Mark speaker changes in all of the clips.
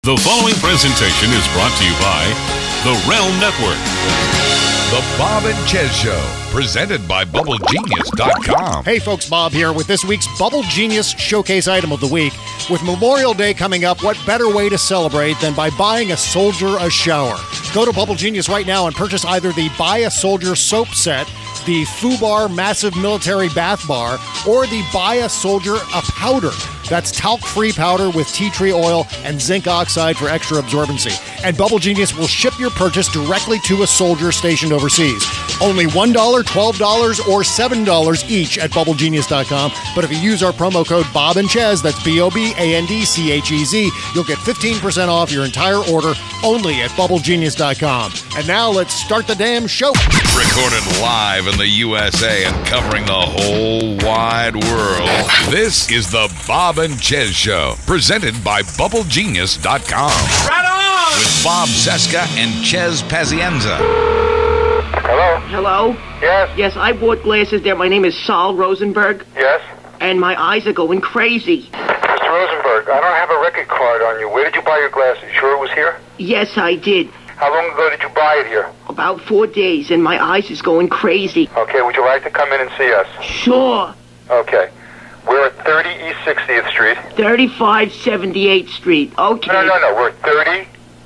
Speaker 1: The following presentation is brought to you by The Realm Network. The Bob and Chez Show, presented by BubbleGenius.com.
Speaker 2: Hey folks, Bob here with this week's Bubble Genius Showcase Item of the Week. With Memorial Day coming up, what better way to celebrate than by buying a soldier a shower? Go to Bubble Genius right now and purchase either the Buy a Soldier soap set, the FUBAR Massive Military Bath Bar, or the Buy a Soldier a powder. That's talc-free powder with tea tree oil and zinc oxide for extra absorbency. And Bubble Genius will ship your purchase directly to a soldier stationed overseas. Only $1, $12, or $7 each at BubbleGenius.com. But if you use our promo code Bob and Chez, that's BOBANDCHEZ, you'll get 15% off your entire order only at BubbleGenius.com. And now let's start the damn show.
Speaker 1: Recorded live in the USA and covering the whole wide world, this is the Bob and Chez Show, presented by BubbleGenius.com.
Speaker 3: Right on!
Speaker 1: With Bob Cesca and Chez Pazienza.
Speaker 4: Hello?
Speaker 3: Hello?
Speaker 4: Yes?
Speaker 3: Yes, I bought glasses there. My name is Saul Rosenberg,
Speaker 4: Yes?
Speaker 3: and my eyes are going crazy.
Speaker 4: Mr. Rosenberg, I don't have a record card on you. Where did you buy your glasses? Sure it was here?
Speaker 3: Yes, I did.
Speaker 4: How long ago did you buy it here?
Speaker 3: About 4 days, and my eyes is going crazy.
Speaker 4: Okay, would you like to come in and see us?
Speaker 3: Sure.
Speaker 4: Okay. We're at 30 East 60th Street.
Speaker 3: 3578th Street. Okay.
Speaker 4: No. We're at 30.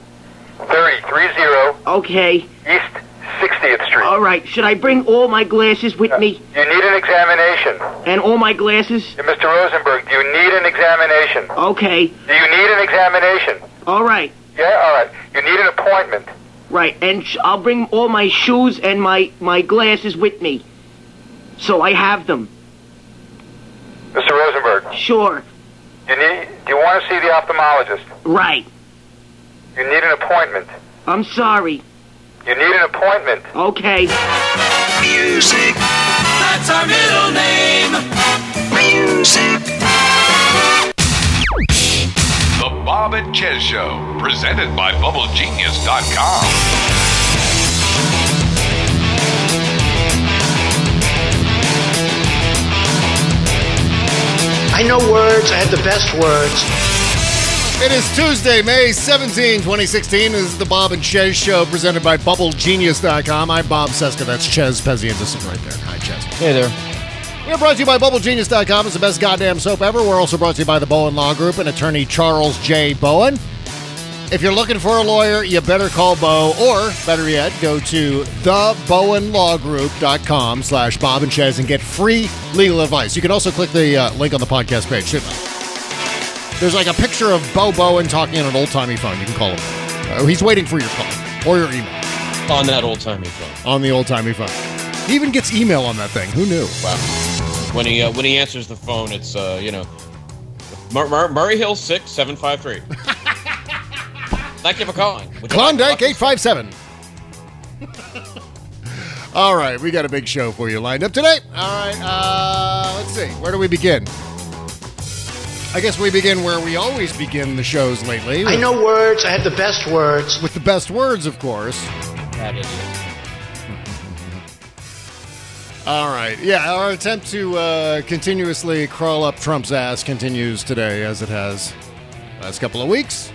Speaker 3: Okay.
Speaker 4: East 60th Street.
Speaker 3: All right. Should I bring all my glasses with me?
Speaker 4: You need an examination.
Speaker 3: And all my glasses?
Speaker 4: Mr. Rosenberg, do you need an examination?
Speaker 3: Okay.
Speaker 4: Do you need an examination?
Speaker 3: All right.
Speaker 4: Yeah? All right. You need an appointment.
Speaker 3: Right. And I'll bring all my shoes and my glasses with me. So I have them.
Speaker 4: Mr. Rosenberg,
Speaker 3: Sure.
Speaker 4: do you want to see the ophthalmologist?
Speaker 3: Right.
Speaker 4: You need an appointment.
Speaker 3: I'm sorry.
Speaker 4: You need an appointment.
Speaker 3: Okay.
Speaker 5: Music, that's our middle name. Music.
Speaker 1: The Bob and Chez Show, presented by BubbleGenius.com.
Speaker 6: I know words. I have the best words.
Speaker 2: It is Tuesday, May 17, 2016. This is the Bob and Chez Show presented by BubbleGenius.com. I'm Bob Cesca. That's Chez Pazienza sitting right there. Hi, Chez.
Speaker 7: Hey there.
Speaker 2: We're brought to you by BubbleGenius.com. It's the best goddamn soap ever. We're also brought to you by the Bowen Law Group and attorney Charles J. Bowen. If you're looking for a lawyer, you better call Bo, or better yet, go to thebowenlawgroup.com/Bob and Chez and get free legal advice. You can also click the link on the podcast page. There's like a picture of Bo Bowen talking on an old-timey phone. You can call him. He's waiting for your call or your email.
Speaker 7: On that old-timey phone.
Speaker 2: On the old-timey phone. He even gets email on that thing. Who knew?
Speaker 7: Wow. When he answers the phone, it's, Murray Hill 6753. Thank you for calling.
Speaker 2: Klondike 857. All right, we got a big show for you lined up today. All right, let's see. Where do we begin? I guess we begin where we always begin the shows lately.
Speaker 6: I know words. I have the best words.
Speaker 2: With the best words, of course.
Speaker 7: That is.
Speaker 2: All right. Yeah, our attempt to continuously crawl up Trump's ass continues today, as it has last couple of weeks.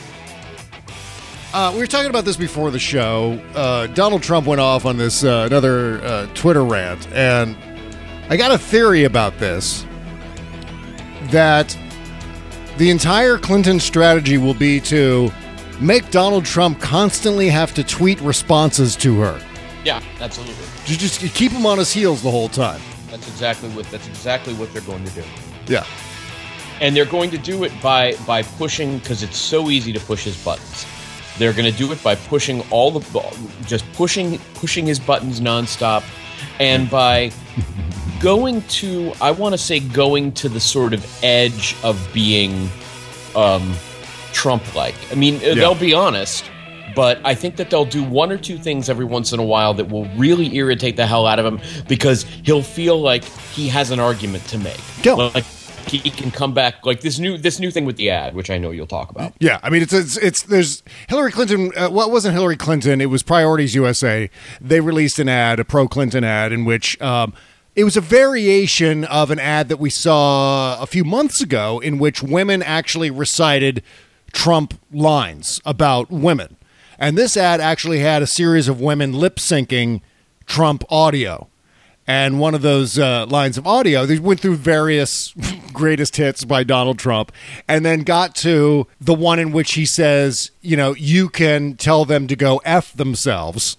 Speaker 2: We were talking about this before the show. Donald Trump went off on this another Twitter rant, and I got a theory about this, that the entire Clinton strategy will be to make Donald Trump constantly have to tweet responses to her.
Speaker 7: Yeah, absolutely.
Speaker 2: Just keep him on his heels the whole time.
Speaker 7: That's exactly what they're going to do.
Speaker 2: Yeah.
Speaker 7: And they're going to do it by pushing, because it's so easy to push his buttons. They're going to do it by pushing pushing his buttons nonstop, and by going to the sort of edge of being Trump-like. I mean, they'll be honest, but I think that they'll do one or two things every once in a while that will really irritate the hell out of him, because he'll feel like he has an argument to make.
Speaker 2: Yeah.
Speaker 7: Like he can come back, like this new thing with the ad, which I know you'll talk about.
Speaker 2: Yeah, I mean, there's Hillary Clinton. Well, it wasn't Hillary Clinton. It was Priorities USA. They released an ad, a pro-Clinton ad, in which it was a variation of an ad that we saw a few months ago, in which women actually recited Trump lines about women. And this ad actually had a series of women lip syncing Trump audio. And one of those lines of audio, they went through various greatest hits by Donald Trump and then got to the one in which he says, you can tell them to go F themselves.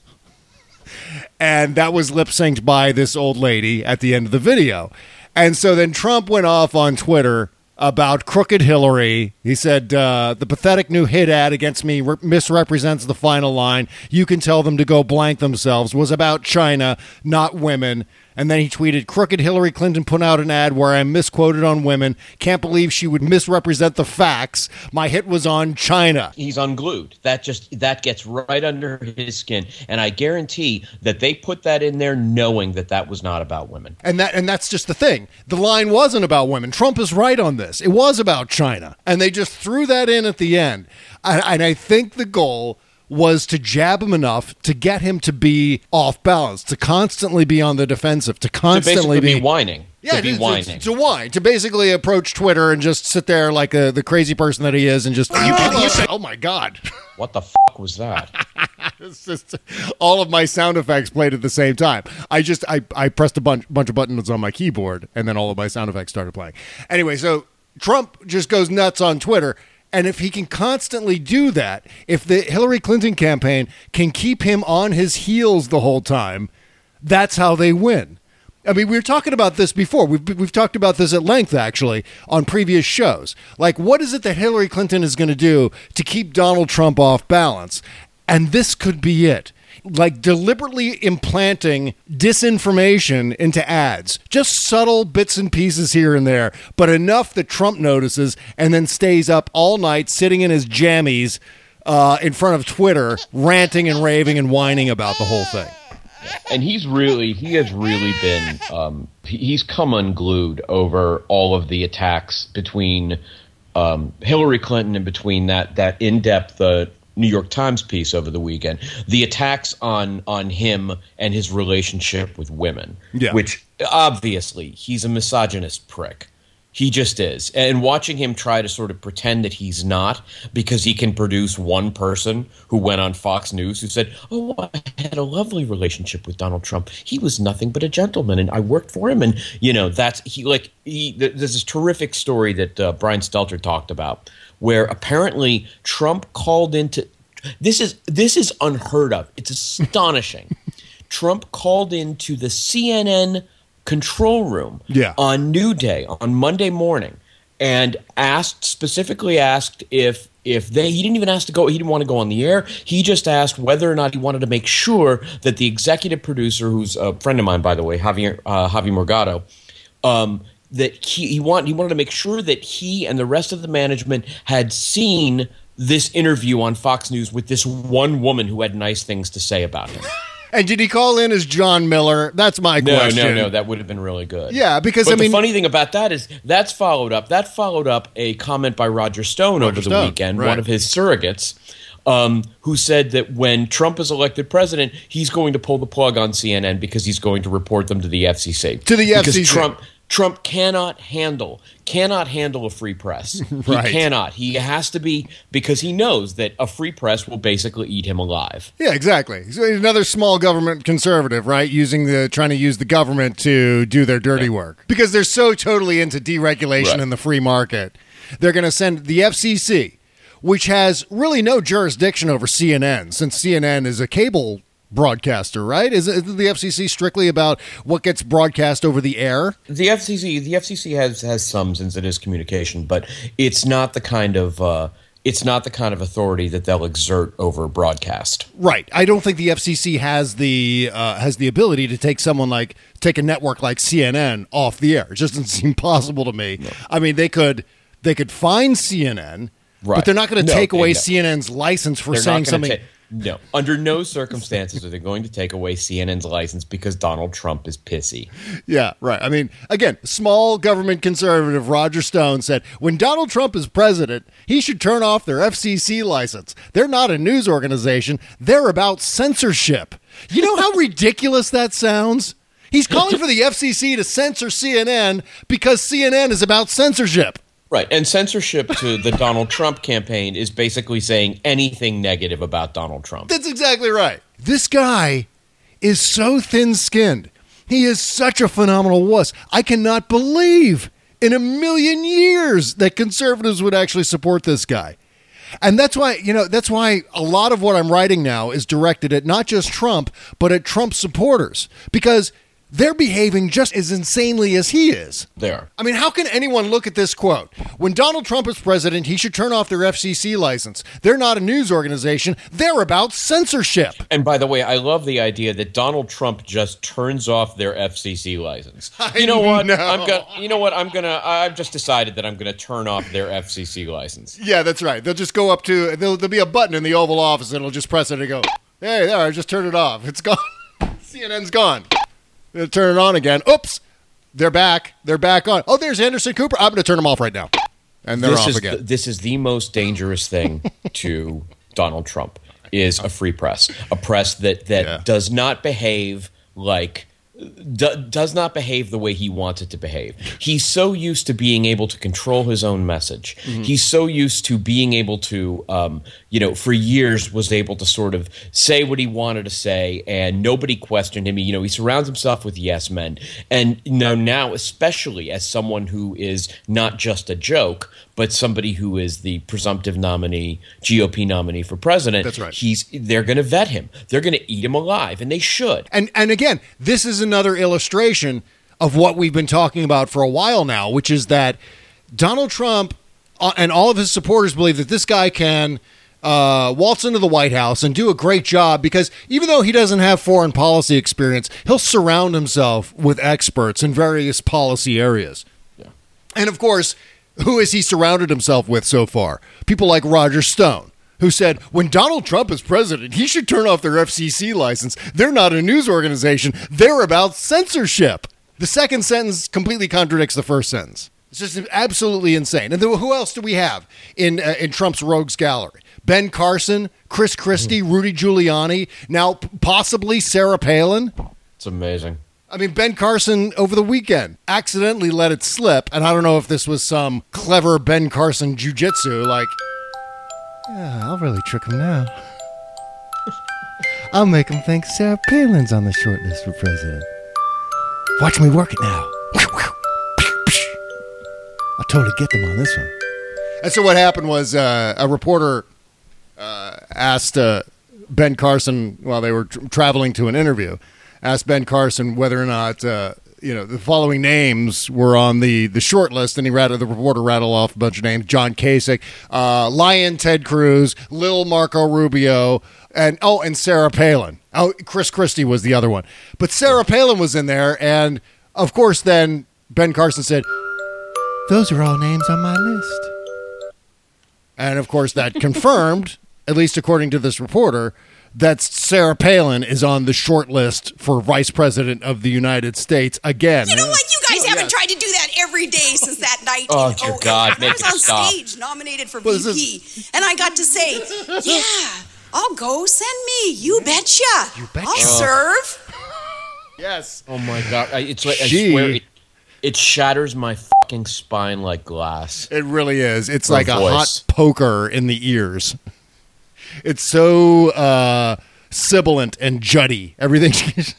Speaker 2: And that was lip synced by this old lady at the end of the video. And so then Trump went off on Twitter about Crooked Hillary. He said, the pathetic new hit ad against me misrepresents the final line. You can tell them to go blank themselves was about China, not women. And then he tweeted, Crooked Hillary Clinton put out an ad where I misquoted on women. Can't believe she would misrepresent the facts. My hit was on China.
Speaker 7: He's unglued. That gets right under his skin. And I guarantee that they put that in there knowing that was not about women.
Speaker 2: And that's just the thing. The line wasn't about women. Trump is right on this. It was about China. And they just threw that in at the end. And I think the goal was to jab him enough to get him to be off balance, to constantly be on the defensive, to constantly
Speaker 7: be whining.
Speaker 2: Yeah,
Speaker 7: to be whining.
Speaker 2: To whine, to basically approach Twitter and just sit there like the crazy person that he is and just, oh my God.
Speaker 7: What the fuck was that?
Speaker 2: It's just all of my sound effects played at the same time. I pressed a bunch of buttons on my keyboard and then all of my sound effects started playing. Anyway, so Trump just goes nuts on Twitter. And if he can constantly do that, if the Hillary Clinton campaign can keep him on his heels the whole time, that's how they win. I mean, we were talking about this before. We've talked about this at length, actually, on previous shows. Like, what is it that Hillary Clinton is going to do to keep Donald Trump off balance? And this could be it. Like deliberately implanting disinformation into ads. Just subtle bits and pieces here and there, but enough that Trump notices and then stays up all night sitting in his jammies in front of Twitter, ranting and raving and whining about the whole thing.
Speaker 7: And he has really been, he's come unglued over all of the attacks between Hillary Clinton and between that in-depth New York Times piece over the weekend, the attacks on him and his relationship with women, which obviously he's a misogynist prick. He just is. And watching him try to sort of pretend that he's not because he can produce one person who went on Fox News who said, oh, I had a lovely relationship with Donald Trump. He was nothing but a gentleman and I worked for him. And, there's this terrific story that Brian Stelter talked about where apparently Trump called into this is unheard of. It's astonishing. Trump called into the CNN control room on New Day on Monday morning and specifically asked if he didn't even ask to go, he didn't want to go on the air. He just asked whether or not he wanted to make sure that the executive producer, who's a friend of mine, by the way, Javi Morgado, that he wanted to make sure that he and the rest of the management had seen this interview on Fox News with this one woman who had nice things to say about him.
Speaker 2: And did he call in as John Miller? That's my question.
Speaker 7: No, that would have been really good.
Speaker 2: Yeah, because
Speaker 7: the funny thing about that is that followed up a comment by Roger Stone over the weekend, right. One of his surrogates, who said that when Trump is elected president, he's going to pull the plug on CNN because he's going to report them to the FCC.
Speaker 2: FCC.
Speaker 7: Trump cannot handle a free press.
Speaker 2: Right.
Speaker 7: He cannot. He has to be, because he knows that a free press will basically eat him alive.
Speaker 2: Yeah, exactly. So another small government conservative, right? Trying to use the government to do their dirty work. Because they're so totally into deregulation and the free market. They're going to send the FCC, which has really no jurisdiction over CNN, since CNN is a cable broadcaster, right? Is the FCC strictly about what gets broadcast over the air?
Speaker 7: The FCC has some, since it is communication, but it's not the kind of authority that they'll exert over broadcast.
Speaker 2: Right. I don't think the FCC has the ability to take a network like CNN off the air. It just doesn't seem possible to me. No. I mean, they could fine CNN, right, but they're not going to take away CNN's license for saying something.
Speaker 7: No, under no circumstances are they going to take away CNN's license because Donald Trump is pissy.
Speaker 2: Yeah, right. I mean, again, small government conservative Roger Stone said, when Donald Trump is president, he should turn off their FCC license. They're not a news organization. They're about censorship. You know how ridiculous that sounds? He's calling for the FCC to censor CNN because CNN is about censorship.
Speaker 7: Right, and censorship to the Donald Trump campaign is basically saying anything negative about Donald Trump.
Speaker 2: That's exactly right. This guy is so thin-skinned. He is such a phenomenal wuss. I cannot believe in a million years that conservatives would actually support this guy. And that's why a lot of what I'm writing now is directed at not just Trump, but at Trump supporters, because they're behaving just as insanely as he is.
Speaker 7: They are.
Speaker 2: I mean, how can anyone look at this quote? When Donald Trump is president, he should turn off their FCC license. They're not a news organization. They're about censorship.
Speaker 7: And by the way, I love the idea that Donald Trump just turns off their FCC license. You know what? I've just decided that I'm going to turn off their FCC license.
Speaker 2: Yeah, that's right. They'll just go up to, there'll be a button in the Oval Office and it'll just press it and go, hey, there, I just turned it off. It's gone. CNN's gone. They'll turn it on again. Oops. They're back. They're back on. Oh, there's Anderson Cooper. I'm going to turn them off right now. And they're off again.
Speaker 7: This is the most dangerous thing to Donald Trump is a free press. A press that does not behave like does not behave the way he wants it to behave. He's so used to being able to control his own message. Mm-hmm. He's so used to being able to, for years was able to sort of say what he wanted to say, and nobody questioned him. He surrounds himself with yes men. And now, especially as someone who is not just a joke, but somebody who is the presumptive nominee, GOP nominee for president.
Speaker 2: That's right.
Speaker 7: They're going to vet him. They're going to eat him alive, and they should.
Speaker 2: And again, this is another illustration of what we've been talking about for a while now, which is that Donald Trump and all of his supporters believe that this guy can waltz into the White House and do a great job because even though he doesn't have foreign policy experience, he'll surround himself with experts in various policy areas. Yeah. And of course, who has he surrounded himself with so far? People like Roger Stone, who said, when Donald Trump is president, he should turn off their FCC license. They're not a news organization. They're about censorship. The second sentence completely contradicts the first sentence. It's just absolutely insane. And who else do we have in Trump's rogues gallery? Ben Carson, Chris Christie, Rudy Giuliani, now possibly Sarah Palin.
Speaker 7: It's amazing.
Speaker 2: I mean, Ben Carson over the weekend accidentally let it slip, and I don't know if this was some clever Ben Carson jujitsu, like, yeah, I'll really trick him now. I'll make him think Sarah Palin's on the short list for president. Watch me work it now. I'll totally get them on this one. And so what happened was a reporter asked Ben Carson while they were traveling to an interview, asked Ben Carson whether or not the following names were on the short list, and the reporter rattled off a bunch of names: John Kasich, Lion Ted Cruz, Lil Marco Rubio, and Sarah Palin. Oh, Chris Christie was the other one, but Sarah Palin was in there, and of course, then Ben Carson said, "Those are all names on my list," and of course, that confirmed, at least according to this reporter, that Sarah Palin is on the short list for Vice President of the United States again.
Speaker 8: You know what? You guys haven't tried to do that every day since that night.
Speaker 7: Oh, dear God.
Speaker 8: I was on stage nominated for VP, and I got to say, yeah, I'll go. Send me. You betcha. I'll serve.
Speaker 2: Yes.
Speaker 7: Oh, my God. It's like, I swear, it shatters my fucking spine like glass.
Speaker 2: It really is. It's like a hot poker in the ears. It's so sibilant and juddy, everything.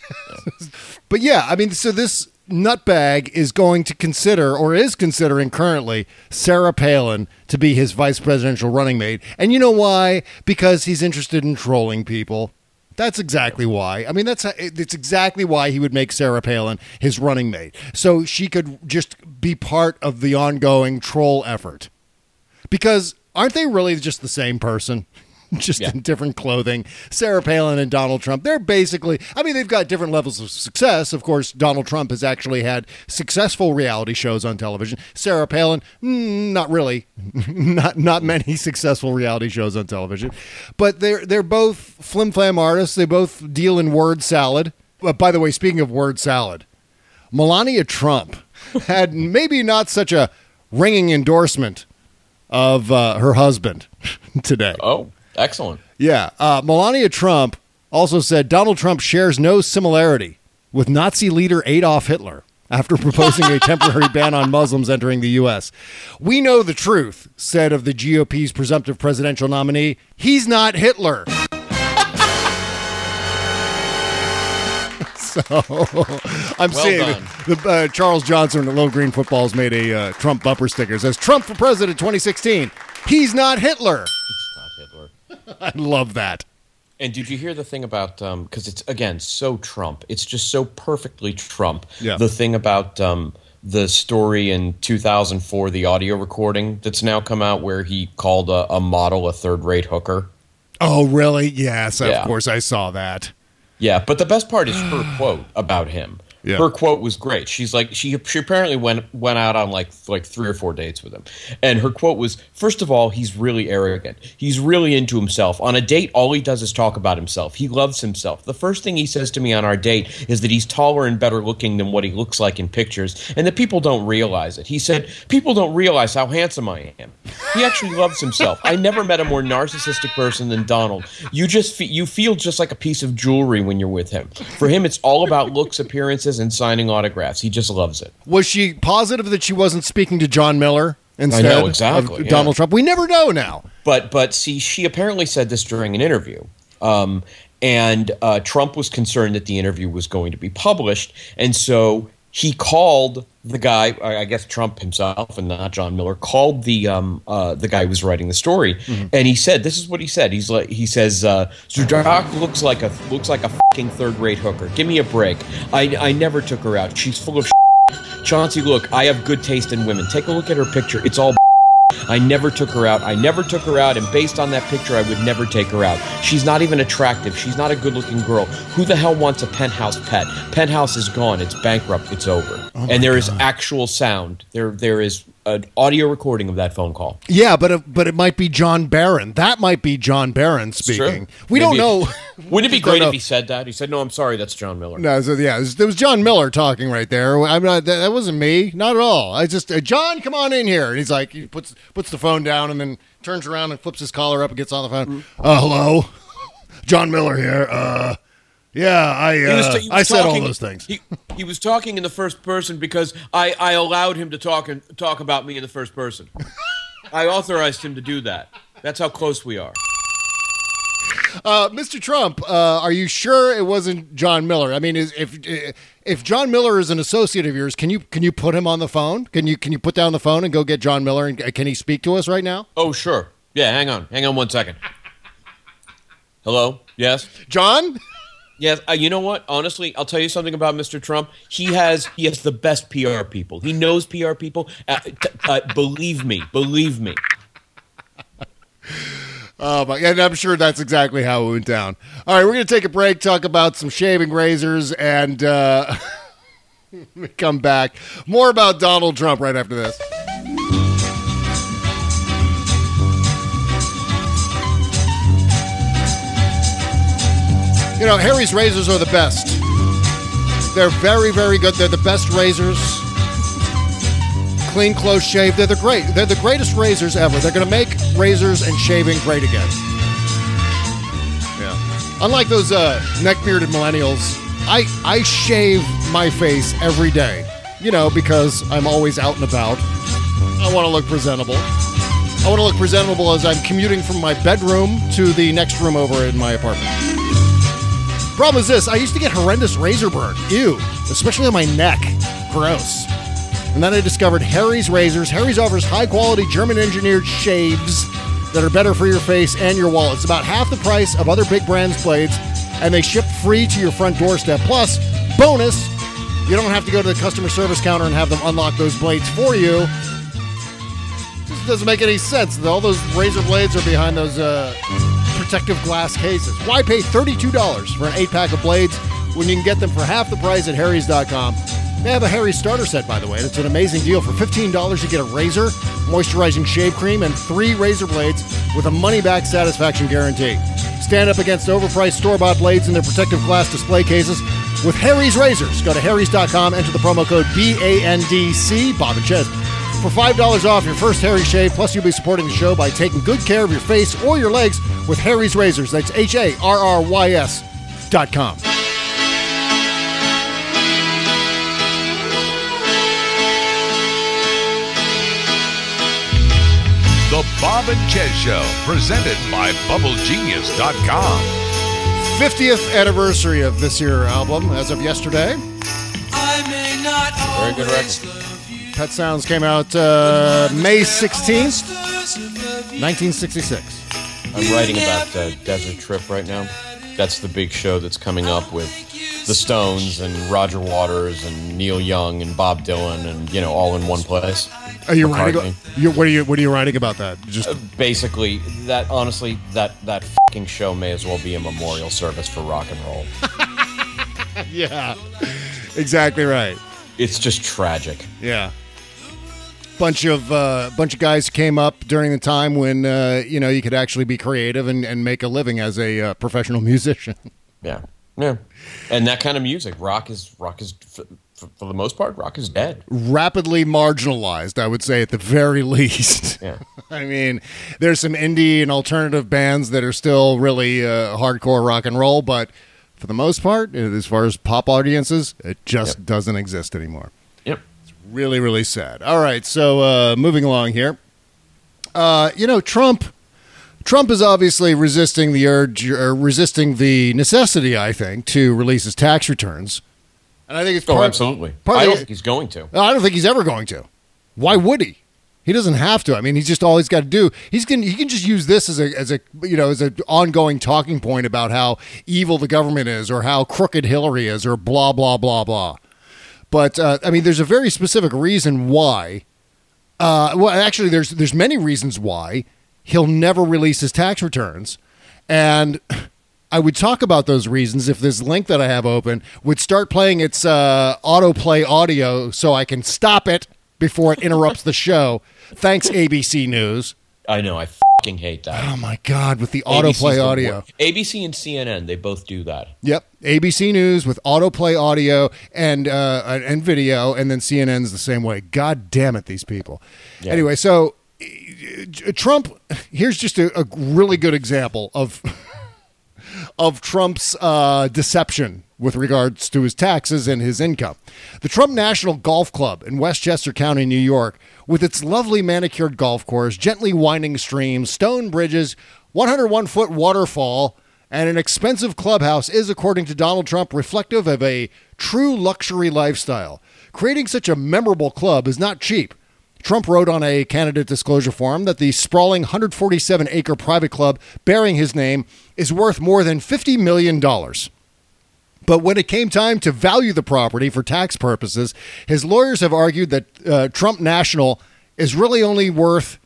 Speaker 2: But yeah, I mean, so this nutbag is going to consider, or is considering currently, Sarah Palin to be his vice presidential running mate. And you know why? Because he's interested in trolling people. That's exactly why. I mean, it's exactly why he would make Sarah Palin his running mate. So she could just be part of the ongoing troll effort. Because aren't they really just the same person? Just in different clothing. Sarah Palin and Donald Trump, they're basically, I mean, they've got different levels of success. Of course, Donald Trump has actually had successful reality shows on television. Sarah Palin, not really. Not many successful reality shows on television. But they're both flim-flam artists. They both deal in word salad. By the way, speaking of word salad, Melania Trump had maybe not such a ringing endorsement of her husband today.
Speaker 7: Oh. Excellent.
Speaker 2: Yeah. Melania Trump also said Donald Trump shares no similarity with Nazi leader Adolf Hitler. after proposing a temporary ban on Muslims entering the U.S. We know the truth, said of the GOP's presumptive presidential nominee. He's not Hitler. So I'm seeing Charles Johnson at Low Green Football's made a Trump bumper sticker. It says, Trump for president 2016. He's not Hitler.
Speaker 7: He's not Hitler.
Speaker 2: I love that.
Speaker 7: And did you hear the thing about, because it's, again, so Trump. It's just so perfectly Trump.
Speaker 2: Yeah.
Speaker 7: The thing about the story in 2004, the audio recording that's now come out where he called a model a third-rate hooker.
Speaker 2: Oh, really? Yes, of course I saw that.
Speaker 7: Yeah, but the best part is her quote about him. Yeah. Her quote was great. She's like, she apparently went out on like 3 or 4 dates with him. And her quote was, first of all, he's really arrogant. He's really into himself. On a date, all he does is talk about himself. He loves himself. The first thing he says to me on our date is that he's taller and better looking than what he looks like in pictures, and that people don't realize it. He said, people don't realize how handsome I am. He actually loves himself. I never met a more narcissistic person than Donald. You feel just like a piece of jewelry when you're with him. For him, it's all about looks, appearances, and signing autographs. He just loves it.
Speaker 2: Was she positive that she wasn't speaking to John Miller instead of Donald Trump? We never know now.
Speaker 7: But see, she apparently said this during an interview. And Trump was concerned that the interview was going to be published. And so he called the guy, I guess Trump himself and not John Miller, called the guy who was writing the story. Mm-hmm. And he said, this is what he said. He says, Zerdak looks like a fucking third-rate hooker. Give me a break. I never took her out. She's full of shit. Chauncey, look, I have good taste in women. Take a look at her picture. It's all I never took her out. And based on that picture, I would never take her out. She's not even attractive. She's not a good-looking girl. Who the hell wants a penthouse pet? Penthouse is gone. It's bankrupt. It's over. Oh and there is actual sound. There is an audio recording of that phone call.
Speaker 2: Yeah, but it might be John Barron. That might be John Barron speaking. Sure. We don't know.
Speaker 7: Wouldn't it be great if he said that? He said, "No, I'm sorry, that's John Miller."
Speaker 2: No, so yeah, there was John Miller talking right there. I'm not. That wasn't me. Not at all. I just John, come on in here. And he's like, he puts the phone down and then turns around and flips his collar up and gets on the phone. Hello, John Miller here. Yeah, I said all those things.
Speaker 7: He was talking in the first person because I allowed him to talk about me in the first person. I authorized him to do that. That's how close we are.
Speaker 2: Mr. Trump, are you sure it wasn't John Miller? I mean, if John Miller is an associate of yours, can you put him on the phone? Can you put down the phone and go get John Miller? And can he speak to us right now?
Speaker 7: Oh, sure. Yeah, hang on 1 second. Hello? Yes?
Speaker 2: John?
Speaker 7: Yes, you know what? Honestly, I'll tell you something about Mr. Trump. He has the best PR people. He knows PR people. Believe me.
Speaker 2: And I'm sure that's exactly how it went down. All right, we're going to take a break, talk about some shaving razors, and come back. More about Donald Trump right after this. You know, Harry's razors are the best. They're very, very good. They're the best razors. Clean, close shave. They're great. They're the greatest razors ever. They're going to make razors and shaving great again. Yeah. Unlike those neck-bearded millennials, I shave my face every day. You know, because I'm always out and about. I want to look presentable. I want to look presentable as I'm commuting from my bedroom to the next room over in my apartment. Problem is this, I used to get horrendous razor burn. Ew. Especially on my neck. Gross. And then I discovered Harry's razors. Harry's offers high-quality, German-engineered shaves that are better for your face and your wallet. It's about half the price of other big brands' blades, and they ship free to your front doorstep. Plus, bonus, you don't have to go to the customer service counter and have them unlock those blades for you. It just doesn't make any sense. All those razor blades are behind those protective glass cases. Why pay $32 for an 8-pack of blades when you can get them for half the price at Harry's.com? They have a Harry's starter set, by the way. It's an amazing deal. For $15, you get a razor, moisturizing shave cream, and 3 razor blades with a money-back satisfaction guarantee. Stand up against overpriced store-bought blades in their protective glass display cases with Harry's razors. Go to Harry's.com, enter the promo code BANDC, Bob and Chez, for $5 off your first Harry shave. Plus, you'll be supporting the show by taking good care of your face or your legs with Harry's razors. That's HARRYS.com.
Speaker 1: The Bob and Chez Show, presented by BubbleGenius.com.
Speaker 2: 50th anniversary of this year album as of yesterday.
Speaker 7: Very good record.
Speaker 2: Pet Sounds came out May 16th, 1966.
Speaker 7: I'm writing about Desert Trip right now. That's the big show that's coming up with the Stones and Roger Waters and Neil Young and Bob Dylan and, all in one place.
Speaker 2: Are you writing? What are you writing about that? Just
Speaker 7: basically that. Honestly, that fucking show may as well be a memorial service for rock and roll.
Speaker 2: Yeah, exactly right.
Speaker 7: It's just tragic.
Speaker 2: Yeah. Bunch of guys came up during the time when you could actually be creative and make a living as a professional musician.
Speaker 7: Yeah, and that kind of music, rock is for the most part, rock is dead.
Speaker 2: Rapidly marginalized, I would say, at the very least.
Speaker 7: Yeah,
Speaker 2: I mean, there's some indie and alternative bands that are still really hardcore rock and roll, but for the most part, as far as pop audiences, it just doesn't exist anymore.
Speaker 7: Yep.
Speaker 2: Really, really sad. All right, so moving along here. Trump is obviously resisting the urge, or resisting the necessity, I think, to release his tax returns. And I think it's
Speaker 7: absolutely. I don't think he's going to.
Speaker 2: I don't think he's ever going to. Why would he? He doesn't have to. I mean, he's just all he's got to do. He can just use this as an ongoing talking point about how evil the government is, or how crooked Hillary is, or blah blah blah blah. But there's a very specific reason why. Actually, there's many reasons why he'll never release his tax returns, and I would talk about those reasons if this link that I have open would start playing its autoplay audio, so I can stop it before it interrupts the show. Thanks, ABC News.
Speaker 7: I know. I fucking hate that.
Speaker 2: Oh my God, with the autoplay audio.
Speaker 7: ABC and CNN, they both do that.
Speaker 2: Yep, ABC News with autoplay audio and video, and then CNN's the same way. God damn it, these people. Yeah. Anyway, so Trump. Here's just a really good example of Trump's deception with regards to his taxes and his income. The Trump National Golf Club in Westchester County, New York, with its lovely manicured golf course, gently winding streams, stone bridges, 101-foot waterfall, and an expensive clubhouse is, according to Donald Trump, reflective of a true luxury lifestyle. Creating such a memorable club is not cheap. Trump wrote on a candidate disclosure form that the sprawling 147-acre private club bearing his name is worth more than $50 million. But when it came time to value the property for tax purposes, his lawyers have argued that Trump National is really only worth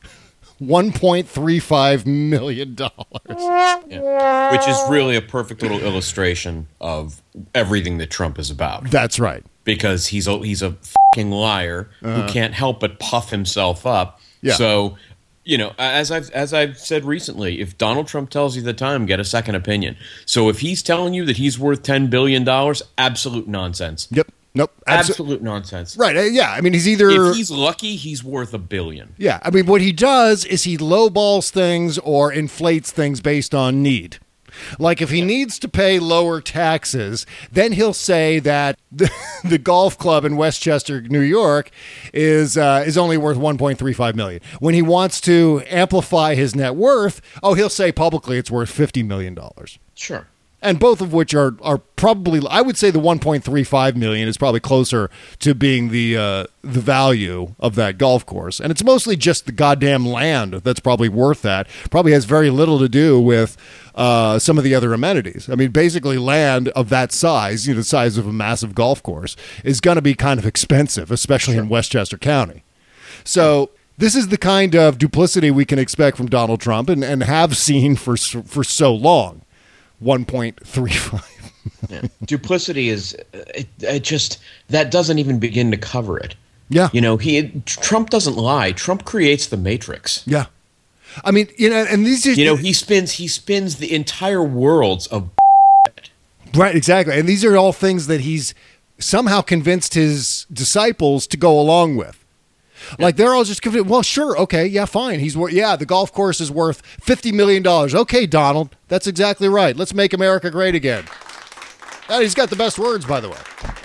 Speaker 2: $1.35 million.
Speaker 7: Yeah. Which is really a perfect little illustration of everything that Trump is about.
Speaker 2: That's right.
Speaker 7: Because he's a fucking liar who can't help but puff himself up.
Speaker 2: Yeah.
Speaker 7: So, as I've said recently, if Donald Trump tells you the time, get a second opinion. So if he's telling you that he's worth $10 billion, absolute nonsense.
Speaker 2: Yep. Nope.
Speaker 7: Absolute nonsense.
Speaker 2: Right. Yeah. I mean, if
Speaker 7: he's lucky, he's worth $1 billion.
Speaker 2: Yeah. I mean, what he does is he lowballs things or inflates things based on need. Like if he needs to pay lower taxes, then he'll say that the golf club in Westchester, New York, is only worth $1.35 million. When he wants to amplify his net worth, he'll say publicly it's worth $50 million.
Speaker 7: Sure.
Speaker 2: And both of which are probably, I would say the $1.35 million is probably closer to being the value of that golf course. And it's mostly just the goddamn land that's probably worth that. Probably has very little to do with some of the other amenities. I mean, basically land of that size, the size of a massive golf course, is going to be kind of expensive, especially in Westchester County. So this is the kind of duplicity we can expect from Donald Trump and have seen for so long. 1.35.
Speaker 7: Yeah. Duplicity is it just that doesn't even begin to cover it.
Speaker 2: Yeah.
Speaker 7: Trump doesn't lie. Trump creates the Matrix.
Speaker 2: Yeah. I mean, and these are
Speaker 7: he spins the entire worlds of
Speaker 2: right, exactly. And these are all things that he's somehow convinced his disciples to go along with. Like they're all just convinced, well, sure, okay, yeah, fine. The golf course is worth $50 million. Okay, Donald, that's exactly right. Let's make America great again. He's got the best words, by the way.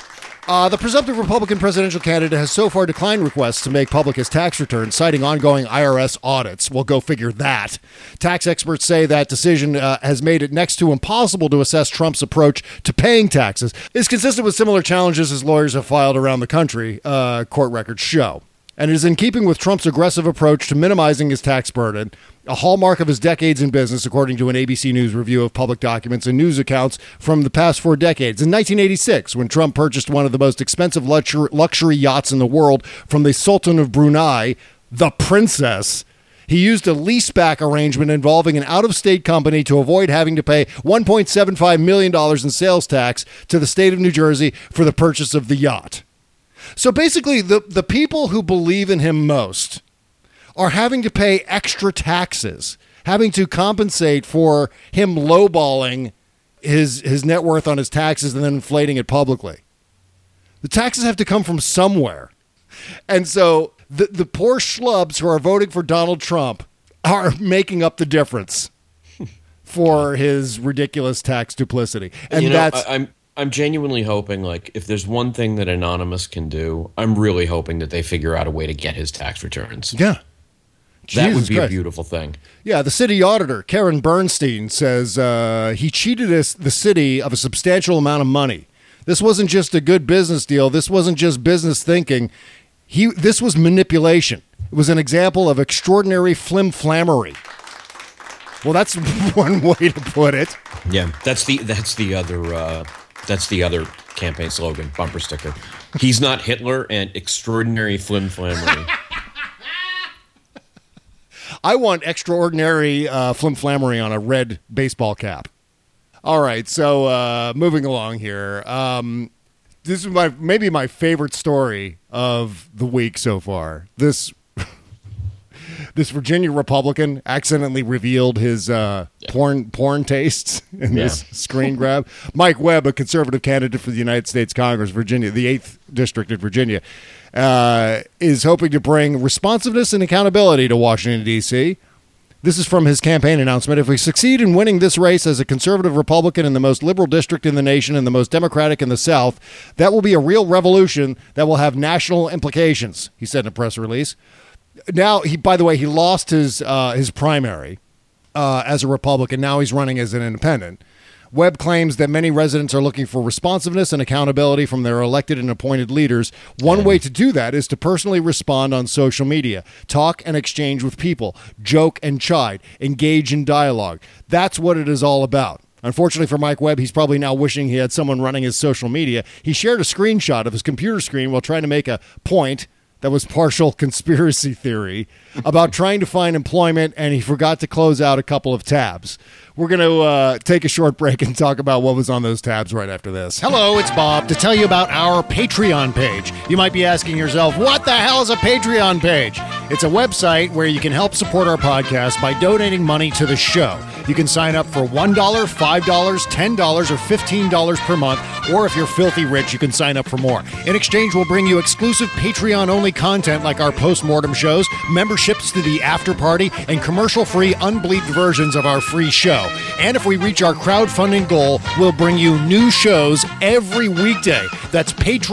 Speaker 2: The presumptive Republican presidential candidate has so far declined requests to make public his tax return, citing ongoing IRS audits. Well, go figure that. Tax experts say that decision has made it next to impossible to assess Trump's approach to paying taxes. It's consistent with similar challenges his lawyers have filed around the country, court records show. And it is in keeping with Trump's aggressive approach to minimizing his tax burden, a hallmark of his decades in business, according to an ABC News review of public documents and news accounts from the past 4 decades. In 1986, when Trump purchased one of the most expensive luxury yachts in the world from the Sultan of Brunei, the Princess, he used a leaseback arrangement involving an out-of-state company to avoid having to pay $1.75 million in sales tax to the state of New Jersey for the purchase of the yacht. So basically, the people who believe in him most are having to pay extra taxes, having to compensate for him lowballing his net worth on his taxes and then inflating it publicly. The taxes have to come from somewhere. And so the poor schlubs who are voting for Donald Trump are making up the difference for his ridiculous tax duplicity. And
Speaker 7: I'm genuinely hoping, like, if there's one thing that Anonymous can do, I'm really hoping that they figure out a way to get his tax returns.
Speaker 2: Yeah.
Speaker 7: That would be a beautiful thing.
Speaker 2: Yeah, the city auditor, Karen Bernstein, says he cheated the city of a substantial amount of money. This wasn't just a good business deal. This wasn't just business thinking. This was manipulation. It was an example of extraordinary flim-flammery. Well, that's one way to put it.
Speaker 7: Yeah, that's the other campaign slogan, bumper sticker. He's not Hitler and extraordinary flim-flammery.
Speaker 2: I want extraordinary flim-flammery on a red baseball cap. All right, so moving along here. This is maybe my favorite story of the week so far. This Virginia Republican accidentally revealed his porn tastes in this screen grab. Mike Webb, a conservative candidate for the United States Congress, Virginia, the 8th District in Virginia, is hoping to bring responsiveness and accountability to Washington, D.C. This is from his campaign announcement. If we succeed in winning this race as a conservative Republican in the most liberal district in the nation and the most democratic in the South, that will be a real revolution that will have national implications, he said in a press release. Now, by the way, he lost his primary as a Republican. Now he's running as an independent. Webb claims that many residents are looking for responsiveness and accountability from their elected and appointed leaders. One way to do that is to personally respond on social media, talk and exchange with people, joke and chide, engage in dialogue. That's what it is all about. Unfortunately for Mike Webb, he's probably now wishing he had someone running his social media. He shared a screenshot of his computer screen while trying to make a point that was partial conspiracy theory about trying to find employment, and he forgot to close out a couple of tabs. We're going to take a short break and talk about what was on those tabs right after this. Hello, it's Bob to tell you about our Patreon page. You might be asking yourself, what the hell is a Patreon page? It's a website where you can help support our podcast by donating money to the show. You can sign up for $1, $5, $10, or $15 per month, or if you're filthy rich, you can sign up for more. In exchange, we'll bring you exclusive Patreon-only content like our post-mortem shows, memberships to the after party, and commercial-free, unbleeped versions of our free show. And if we reach our crowdfunding goal, we'll bring you new shows every weekday. That's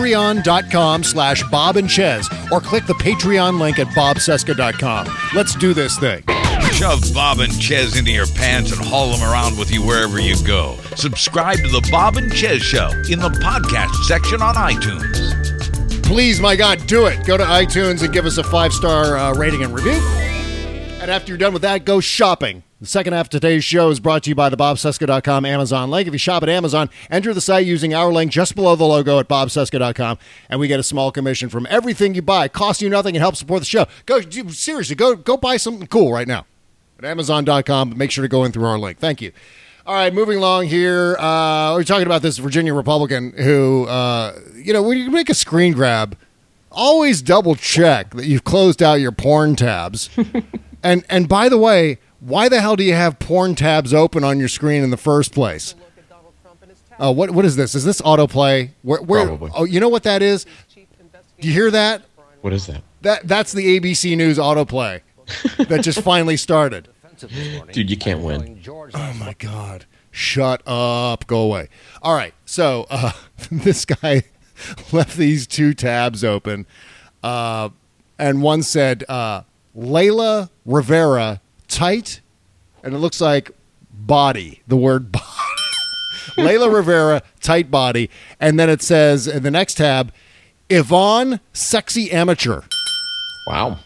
Speaker 2: patreon.com/Bob and Ches, or click the Patreon link at bobcesca.com. Let's do this thing.
Speaker 1: Shove Bob and Ches into your pants and haul them around with you wherever you go. Subscribe to the Bob and Ches Show in the podcast section on iTunes.
Speaker 2: Please, my God, do it. Go to iTunes and give us a 5-star rating and review. And after you're done with that, go shopping. The second half of today's show is brought to you by the bobcesca.com Amazon link. If you shop at Amazon, enter the site using our link just below the logo at bobcesca.com, and we get a small commission from everything you buy. It costs you nothing and helps support the show. Seriously, go buy something cool right now at Amazon.com, but make sure to go in through our link. Thank you. All right, moving along here. We're talking about this Virginia Republican who, when you make a screen grab, always double check that you've closed out your porn tabs. And by the way, why the hell do you have porn tabs open on your screen in the first place? What is this? Is this autoplay?
Speaker 7: Probably.
Speaker 2: Oh, you know what that is? Do you hear that?
Speaker 7: What is that?
Speaker 2: That's the ABC News autoplay that just finally started.
Speaker 7: Dude, you can't win.
Speaker 2: Oh, my God. Shut up. Go away. All right. So this guy, left these two tabs open, and one said Layla Rivera tight, and it looks like body. The word body. Layla Rivera tight body, and then it says in the next tab, Yvonne sexy amateur.
Speaker 7: Wow.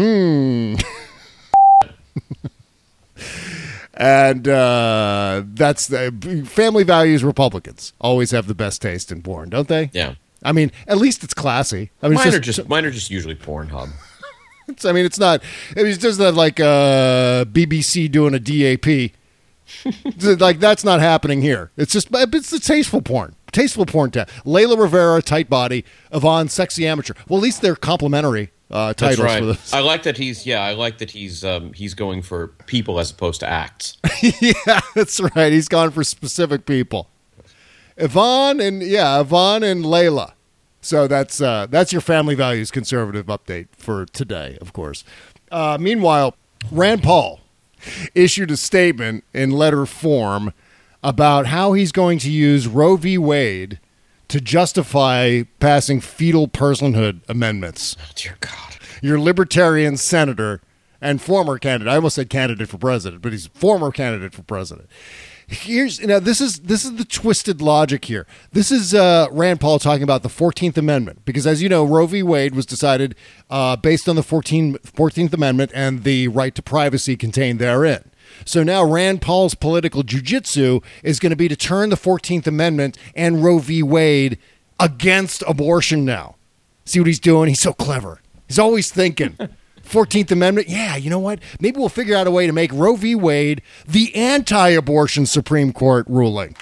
Speaker 2: And that's the family values. Republicans always have the best taste in porn, don't they?
Speaker 7: Yeah.
Speaker 2: I mean, at least it's classy. I mean,
Speaker 7: Mine are just usually Pornhub.
Speaker 2: It's not. It's just that like BBC doing a DAP. Like that's not happening here. It's the tasteful porn. Tasteful porn tab. Layla Rivera, tight body. Yvonne, sexy amateur. Well, at least they're complimentary titles.
Speaker 7: That's right.
Speaker 2: For this.
Speaker 7: I like that he's going for people as opposed to acts.
Speaker 2: Yeah, that's right. He's gone for specific people. Yvonne and Layla. So that's your family values conservative update for today, of course. Meanwhile, Rand Paul issued a statement in letter form about how he's going to use Roe v. Wade to justify passing fetal personhood amendments.
Speaker 7: Oh, dear God.
Speaker 2: Your libertarian senator and former candidate. I almost said candidate for president, but he's former candidate for president. This is the twisted logic here. This is Rand Paul talking about the 14th Amendment, because as you know, Roe v. Wade was decided based on the 14th Amendment and the right to privacy contained therein. So now Rand Paul's political jujitsu is going to be to turn the 14th Amendment and Roe v. Wade against abortion now. See what he's doing? He's so clever. He's always thinking. 14th Amendment, yeah, you know what? Maybe we'll figure out a way to make Roe v. Wade the anti-abortion Supreme Court ruling.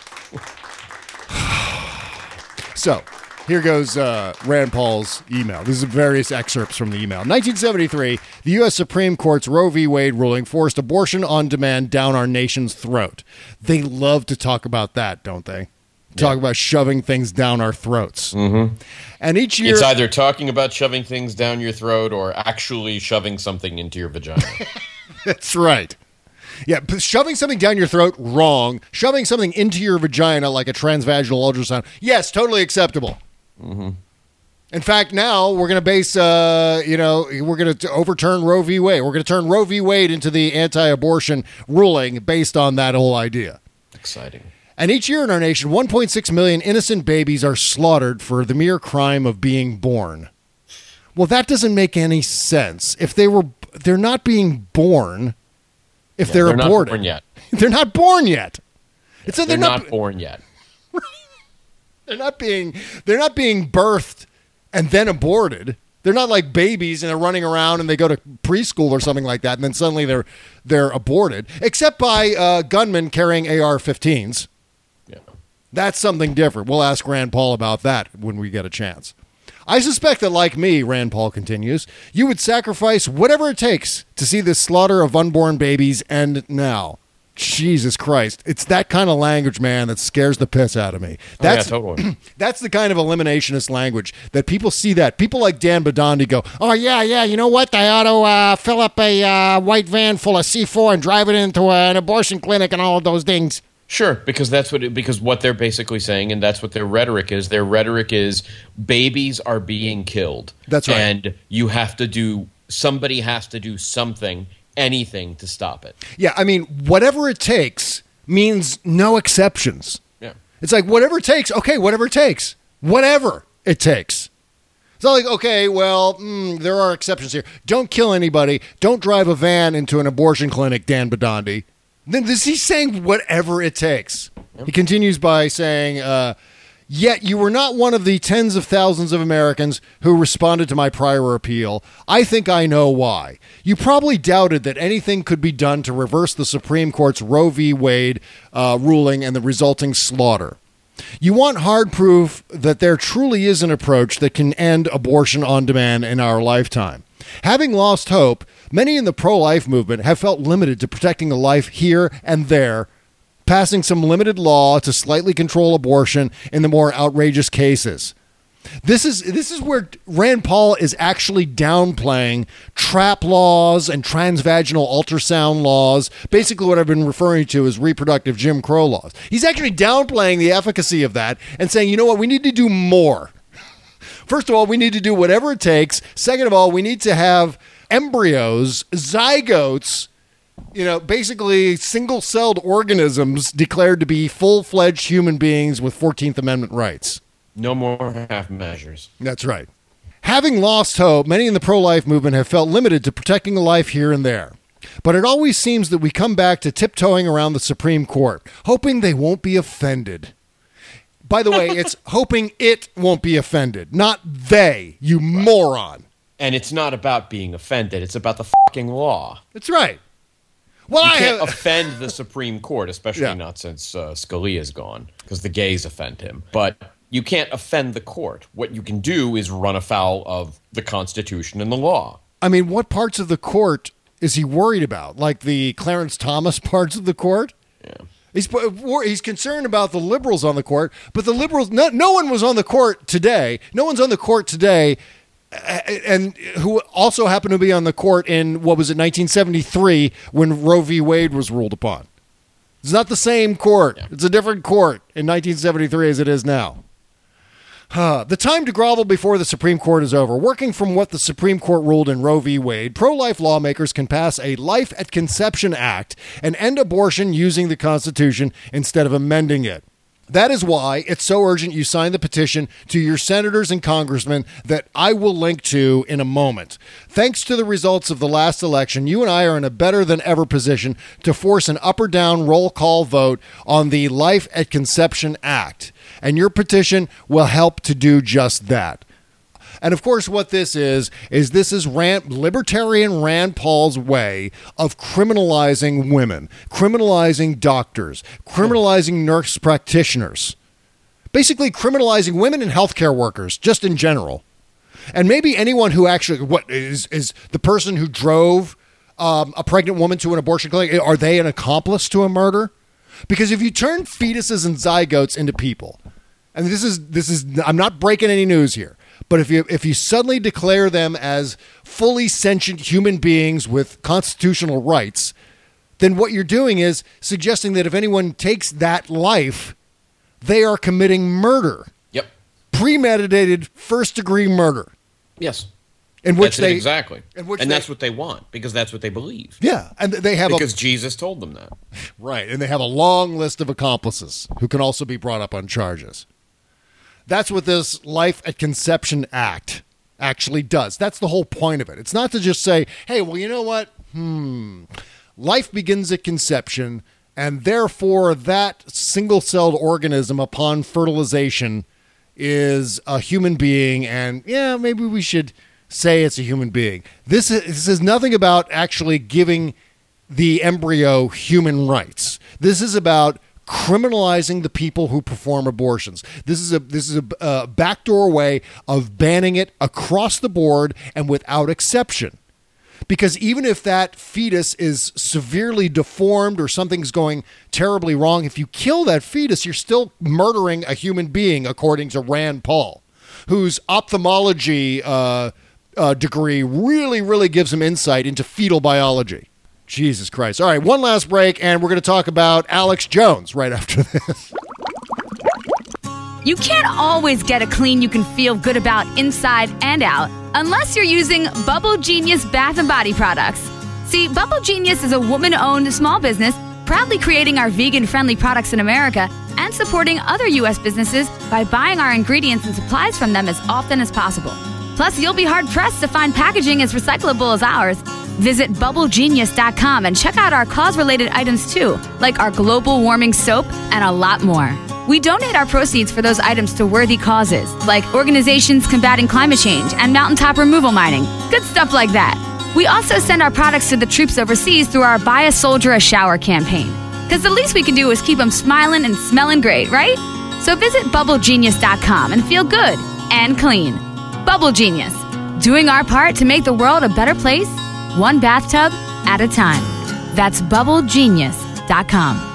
Speaker 2: So, here goes Rand Paul's email. This is various excerpts from the email. 1973, the U.S. Supreme Court's Roe v. Wade ruling forced abortion on demand down our nation's throat. They love to talk about that, don't they? Talk about shoving things down our throats.
Speaker 7: Mm-hmm.
Speaker 2: And each year...
Speaker 7: It's either talking about shoving things down your throat or actually shoving something into your vagina.
Speaker 2: That's right. Yeah, shoving something down your throat, wrong. Shoving something into your vagina like a transvaginal ultrasound, yes, totally acceptable.
Speaker 7: Mm-hmm.
Speaker 2: In fact, now we're going to base, we're going to overturn Roe v. Wade. We're going to turn Roe v. Wade into the anti-abortion ruling based on that whole idea.
Speaker 7: Exciting.
Speaker 2: And each year in our nation, 1.6 million innocent babies are slaughtered for the mere crime of being born. Well, that doesn't make any sense. If they're not being born, if they're aborted.
Speaker 7: Not born yet.
Speaker 2: They're not born yet.
Speaker 7: It's they're not born yet.
Speaker 2: They're not being birthed and then aborted. They're not like babies and they're running around and they go to preschool or something like that, and then suddenly they're aborted. Except by gunmen carrying AR-15s.
Speaker 7: Yeah.
Speaker 2: That's something different. We'll ask Rand Paul about that when we get a chance. I suspect that, like me, Rand Paul continues, you would sacrifice whatever it takes to see this slaughter of unborn babies end now. Jesus Christ. It's that kind of language, man, that scares the piss out of me.
Speaker 7: Totally.
Speaker 2: That's the kind of eliminationist language that people see that. People like Dan Bidandi go, oh, yeah, you know what? I ought to fill up a white van full of C4 and drive it into an abortion clinic and all of those things.
Speaker 7: Sure, because because what they're basically saying, and that's what their rhetoric is. Their rhetoric is babies are being killed.
Speaker 2: That's right.
Speaker 7: And somebody has to do something, anything to stop it.
Speaker 2: Yeah, I mean, whatever it takes means no exceptions.
Speaker 7: Yeah.
Speaker 2: It's like, whatever it takes, okay, whatever it takes. Whatever it takes. It's not like, okay, well, there are exceptions here. Don't kill anybody. Don't drive a van into an abortion clinic, Dan Bidandi. Then he's saying whatever it takes. He continues by saying, yet you were not one of the tens of thousands of Americans who responded to my prior appeal. I think I know why. You probably doubted that anything could be done to reverse the Supreme Court's Roe v. Wade ruling and the resulting slaughter. You want hard proof that there truly is an approach that can end abortion on demand in our lifetime. Having lost hope, many in the pro-life movement have felt limited to protecting a life here and there, passing some limited law to slightly control abortion in the more outrageous cases. This is where Rand Paul is actually downplaying trap laws and transvaginal ultrasound laws, basically what I've been referring to as reproductive Jim Crow laws. He's actually downplaying the efficacy of that and saying, you know what, we need to do more. First of all, we need to do whatever it takes. Second of all, we need to have embryos, zygotes, basically single-celled organisms declared to be full-fledged human beings with 14th Amendment rights.
Speaker 7: No more half measures.
Speaker 2: That's right. Having lost hope, many in the pro-life movement have felt limited to protecting a life here and there. But it always seems that we come back to tiptoeing around the Supreme Court, hoping they won't be offended. By the way, it's hoping it won't be offended, not they, you moron.
Speaker 7: And it's not about being offended. It's about the fucking law.
Speaker 2: That's right. Well,
Speaker 7: you can't offend the Supreme Court, especially not since Scalia's gone, because the gays offend him. But you can't offend the court. What you can do is run afoul of the Constitution and the law.
Speaker 2: I mean, what parts of the court is he worried about? Like the Clarence Thomas parts of the court?
Speaker 7: Yeah.
Speaker 2: He's concerned about the liberals on the court, but the liberals, no one was on the court today. No one's on the court today, and who also happened to be on the court in, 1973 when Roe v. Wade was ruled upon. It's not the same court. Yeah. It's a different court in 1973 as it is now. The time to grovel before the Supreme Court is over. Working from what the Supreme Court ruled in Roe v. Wade, pro-life lawmakers can pass a Life at Conception Act and end abortion using the Constitution instead of amending it. That is why it's so urgent you sign the petition to your senators and congressmen that I will link to in a moment. Thanks to the results of the last election, you and I are in a better than ever position to force an up or down roll call vote on the Life at Conception Act. And your petition will help to do just that. And of course, what this is libertarian Rand Paul's way of criminalizing women, criminalizing doctors, criminalizing nurse practitioners, basically criminalizing women and healthcare workers, just in general. And maybe anyone who actually, is the person who drove a pregnant woman to an abortion clinic, are they an accomplice to a murder? Because if you turn fetuses and zygotes into people, and this is I'm not breaking any news here, but if you suddenly declare them as fully sentient human beings with constitutional rights, then what you're doing is suggesting that if anyone takes that life, they are committing murder.
Speaker 7: Yep.
Speaker 2: Premeditated first-degree murder.
Speaker 7: Yes.
Speaker 2: Exactly.
Speaker 7: And that's what they want, because that's what they believe.
Speaker 2: Yeah, and they have
Speaker 7: because Jesus told them that.
Speaker 2: Right, and they have a long list of accomplices who can also be brought up on charges. That's what this Life at Conception Act actually does. That's the whole point of it. It's not to just say, hey, well, you know what? Life begins at conception, and therefore that single-celled organism upon fertilization is a human being, and yeah, maybe we should say it's a human being. This is nothing about actually giving the embryo human rights. This is about criminalizing the people who perform abortions. This is a backdoor way of banning it across the board and without exception. Because even if that fetus is severely deformed or something's going terribly wrong, if you kill that fetus, you're still murdering a human being, according to Rand Paul, whose ophthalmology degree really gives him insight into fetal biology. Jesus Christ. All right, one last break, and we're going to talk about Alex Jones right after this.
Speaker 9: You can't always get a clean you can feel good about inside and out unless you're using Bubble Genius Bath and Body products. See, Bubble Genius is a woman-owned small business proudly creating our vegan-friendly products in America and supporting other U.S. businesses by buying our ingredients and supplies from them as often as possible. Plus, you'll be hard-pressed to find packaging as recyclable as ours. Visit BubbleGenius.com and check out our cause-related items too, like our global warming soap and a lot more. We donate our proceeds for those items to worthy causes, like organizations combating climate change and mountaintop removal mining. Good stuff like that. We also send our products to the troops overseas through our Buy a Soldier a Shower campaign. Because the least we can do is keep them smiling and smelling great, right? So visit BubbleGenius.com and feel good and clean. Bubble Genius, doing our part to make the world a better place, one bathtub at a time. That's BubbleGenius.com.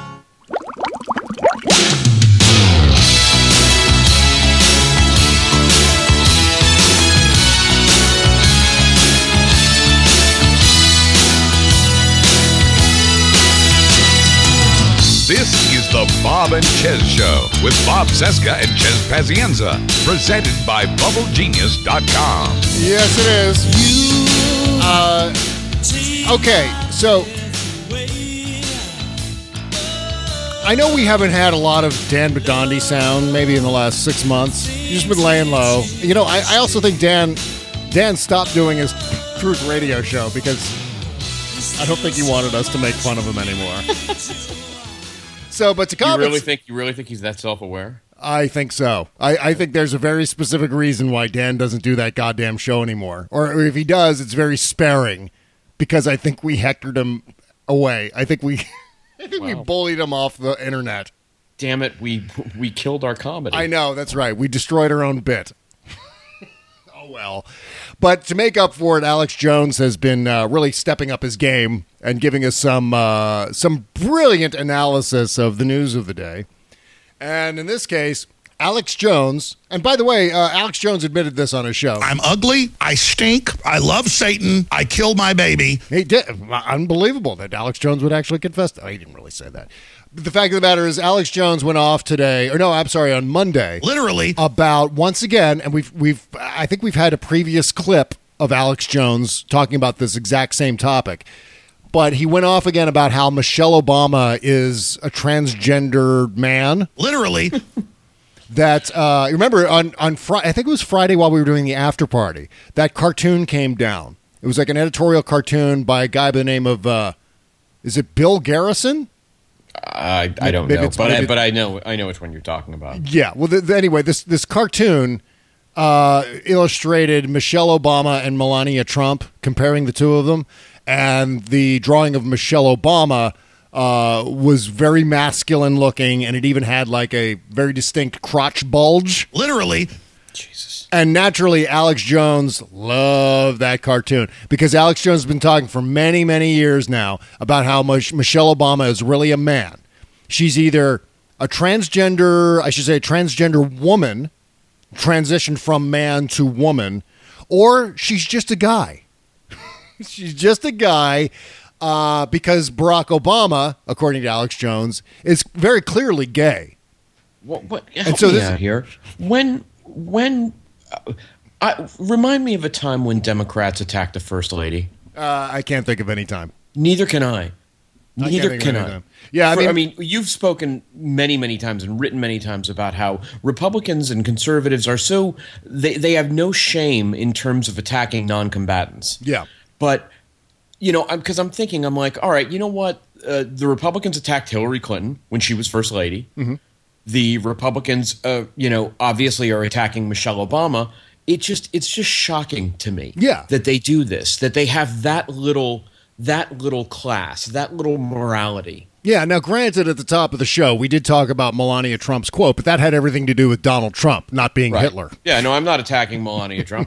Speaker 1: is the Bob and Ches Show with Bob Cesca and Ches Pazienza, presented by BubbleGenius.com.
Speaker 2: Yes, it is. Okay, so I know we haven't had a lot of Dan Bidondi sound maybe in the last 6 months. He's just been laying low. You know, I also think Dan stopped doing his truth radio show because I don't think he wanted us to make fun of him anymore. So, but to comment,
Speaker 7: you really think he's that self-aware?
Speaker 2: I think so. I think there's a very specific reason why Dan doesn't do that goddamn show anymore. Or if he does, it's very sparing because I think we hectored him away. I think we bullied him off the internet.
Speaker 7: Damn it, we killed our comedy.
Speaker 2: I know, that's right. We destroyed our own bit. Oh, well. But to make up for it, Alex Jones has been really stepping up his game and giving us some brilliant analysis of the news of the day. And in this case, Alex Jones, and by the way, Alex Jones admitted this on his show.
Speaker 10: I'm ugly, I stink, I love Satan, I killed my baby.
Speaker 2: He did. Unbelievable that Alex Jones would actually confess that. Oh, he didn't really say that. But the fact of the matter is, Alex Jones went off today, on Monday.
Speaker 10: Literally.
Speaker 2: About, once again, and I think we've had a previous clip of Alex Jones talking about this exact same topic. But he went off again about how Michelle Obama is a transgender man.
Speaker 10: Literally.
Speaker 2: That, remember, on Friday, I think it was Friday while we were doing the after party, that cartoon came down. It was like an editorial cartoon by a guy by the name of, is it Bill Garrison?
Speaker 7: I don't know, but I know which one you're talking about.
Speaker 2: Yeah, well, anyway, this cartoon illustrated Michelle Obama and Melania Trump, comparing the two of them. And the drawing of Michelle Obama was very masculine looking, and it even had like a very distinct crotch bulge.
Speaker 10: Literally.
Speaker 7: Jesus.
Speaker 2: And naturally, Alex Jones loved that cartoon because Alex Jones has been talking for many, many years now about how much Michelle Obama is really a man. She's either a transgender woman, transitioned from man to woman, or she's just a guy. She's just a guy because Barack Obama, according to Alex Jones, is very clearly gay.
Speaker 7: What? And so this here. When remind me of a time when Democrats attacked a first lady.
Speaker 2: I can't think of any time.
Speaker 7: Neither can I. Neither can I.
Speaker 2: Yeah,
Speaker 7: I mean, you've spoken many, many times and written many times about how Republicans and conservatives are so they have no shame in terms of attacking non-combatants.
Speaker 2: Yeah.
Speaker 7: But, you know, because I'm thinking, I'm like, all right, you know what? The Republicans attacked Hillary Clinton when she was first lady. Mm-hmm. The Republicans, obviously are attacking Michelle Obama. It's just shocking to me that they do this, that they have that little class, that little morality.
Speaker 2: Yeah, now granted, at the top of the show, we did talk about Melania Trump's quote, but that had everything to do with Donald Trump not being Hitler.
Speaker 7: Yeah, no, I'm not attacking Melania Trump.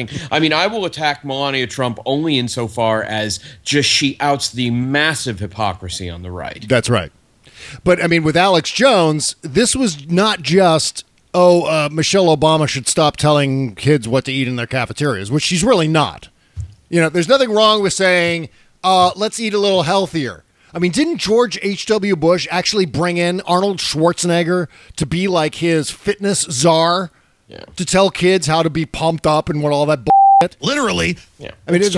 Speaker 7: I will attack Melania Trump only insofar as just she outs the massive hypocrisy on the right.
Speaker 2: That's right. But, I mean, with Alex Jones, this was not just, Michelle Obama should stop telling kids what to eat in their cafeterias, which she's really not. You know, there's nothing wrong with saying, let's eat a little healthier. I mean, didn't George H.W. Bush actually bring in Arnold Schwarzenegger to be like his fitness czar? Yeah. To tell kids how to be pumped up and what all that bullshit?
Speaker 10: Literally.
Speaker 7: Yeah. I mean,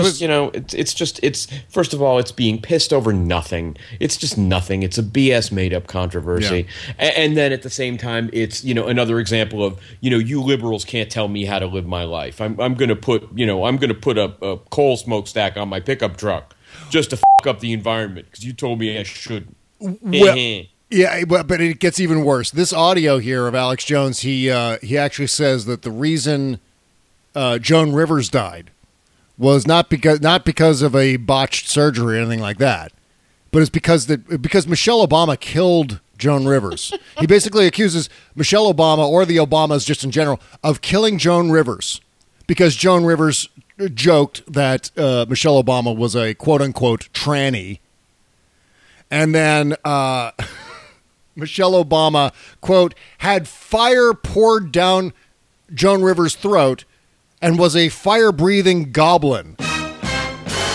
Speaker 7: it's first of all, it's being pissed over nothing. It's just nothing. It's a BS made up controversy. Yeah. And then at the same time, it's, another example of, you liberals can't tell me how to live my life. I'm going to put a coal smokestack on my pickup truck just to fuck up the environment because you told me I shouldn't.
Speaker 2: Well, yeah, but it gets even worse. This audio here of Alex Jones, he actually says that the reason Joan Rivers died was not because of a botched surgery or anything like that, but it's because Michelle Obama killed Joan Rivers. He basically accuses Michelle Obama or the Obamas just in general of killing Joan Rivers because Joan Rivers joked that Michelle Obama was a quote-unquote tranny. And then Michelle Obama, quote, had fire poured down Joan Rivers' throat and was a fire-breathing goblin.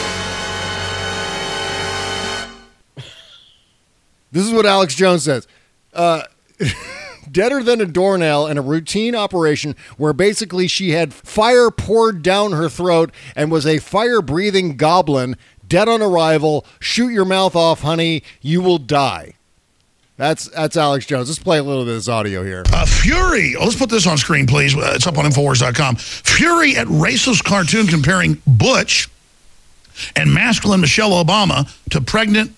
Speaker 2: This is what Alex Jones says. Deader than a doornail in a routine operation where basically she had fire poured down her throat and was a fire-breathing goblin. Dead on arrival. Shoot your mouth off, honey. You will die. That's Alex Jones. Let's play a little bit of this audio here.
Speaker 10: Fury. Let's put this on screen, please. It's up on Infowars.com. Fury at racist cartoon comparing Butch and masculine Michelle Obama to pregnant,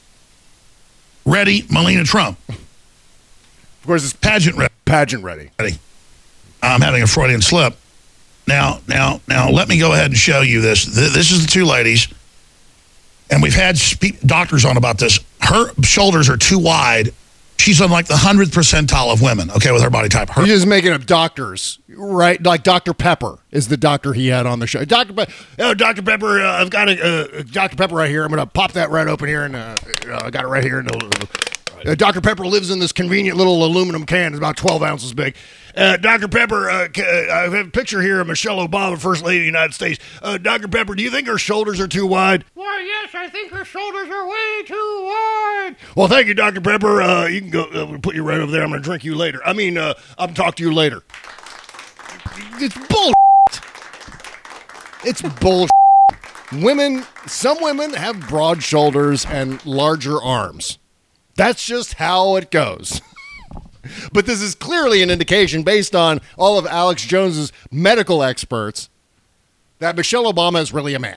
Speaker 10: ready Melania Trump.
Speaker 2: Of course, it's
Speaker 10: pageant
Speaker 2: ready.
Speaker 10: I'm having a Freudian slip. Now, let me go ahead and show you this. This is the two ladies, and we've had doctors on about this. Her shoulders are too wide. She's on like the 100th percentile of women, okay, with her body type.
Speaker 2: He's just making up doctors, right? Like Dr. Pepper is the doctor he had on the show. Dr. Pepper, I've got a Dr. Pepper right here. I'm going to pop that right open here, and I got it right here. Dr. Pepper lives in this convenient little aluminum can. It's about 12 ounces big. Dr. Pepper, I have a picture here of Michelle Obama, First Lady of the United States. Dr. Pepper, do you think her shoulders are too wide?
Speaker 11: Why, yes, I think her shoulders are way too wide.
Speaker 2: Well, thank you, Dr. Pepper. You can go, we'll put you right over there. I'm going to drink you later. I'll talk to you later. It's bullshit. It's bullshit. Some women have broad shoulders and larger arms. That's just how it goes. But this is clearly an indication, based on all of Alex Jones's medical experts, that Michelle Obama is really a man.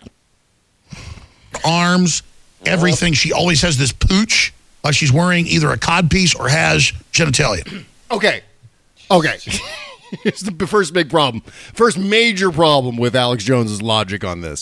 Speaker 10: Arms, everything. She always has this pooch, like she's wearing either a codpiece or has genitalia.
Speaker 2: Okay. Here's the first big problem. First major problem with Alex Jones's logic on this.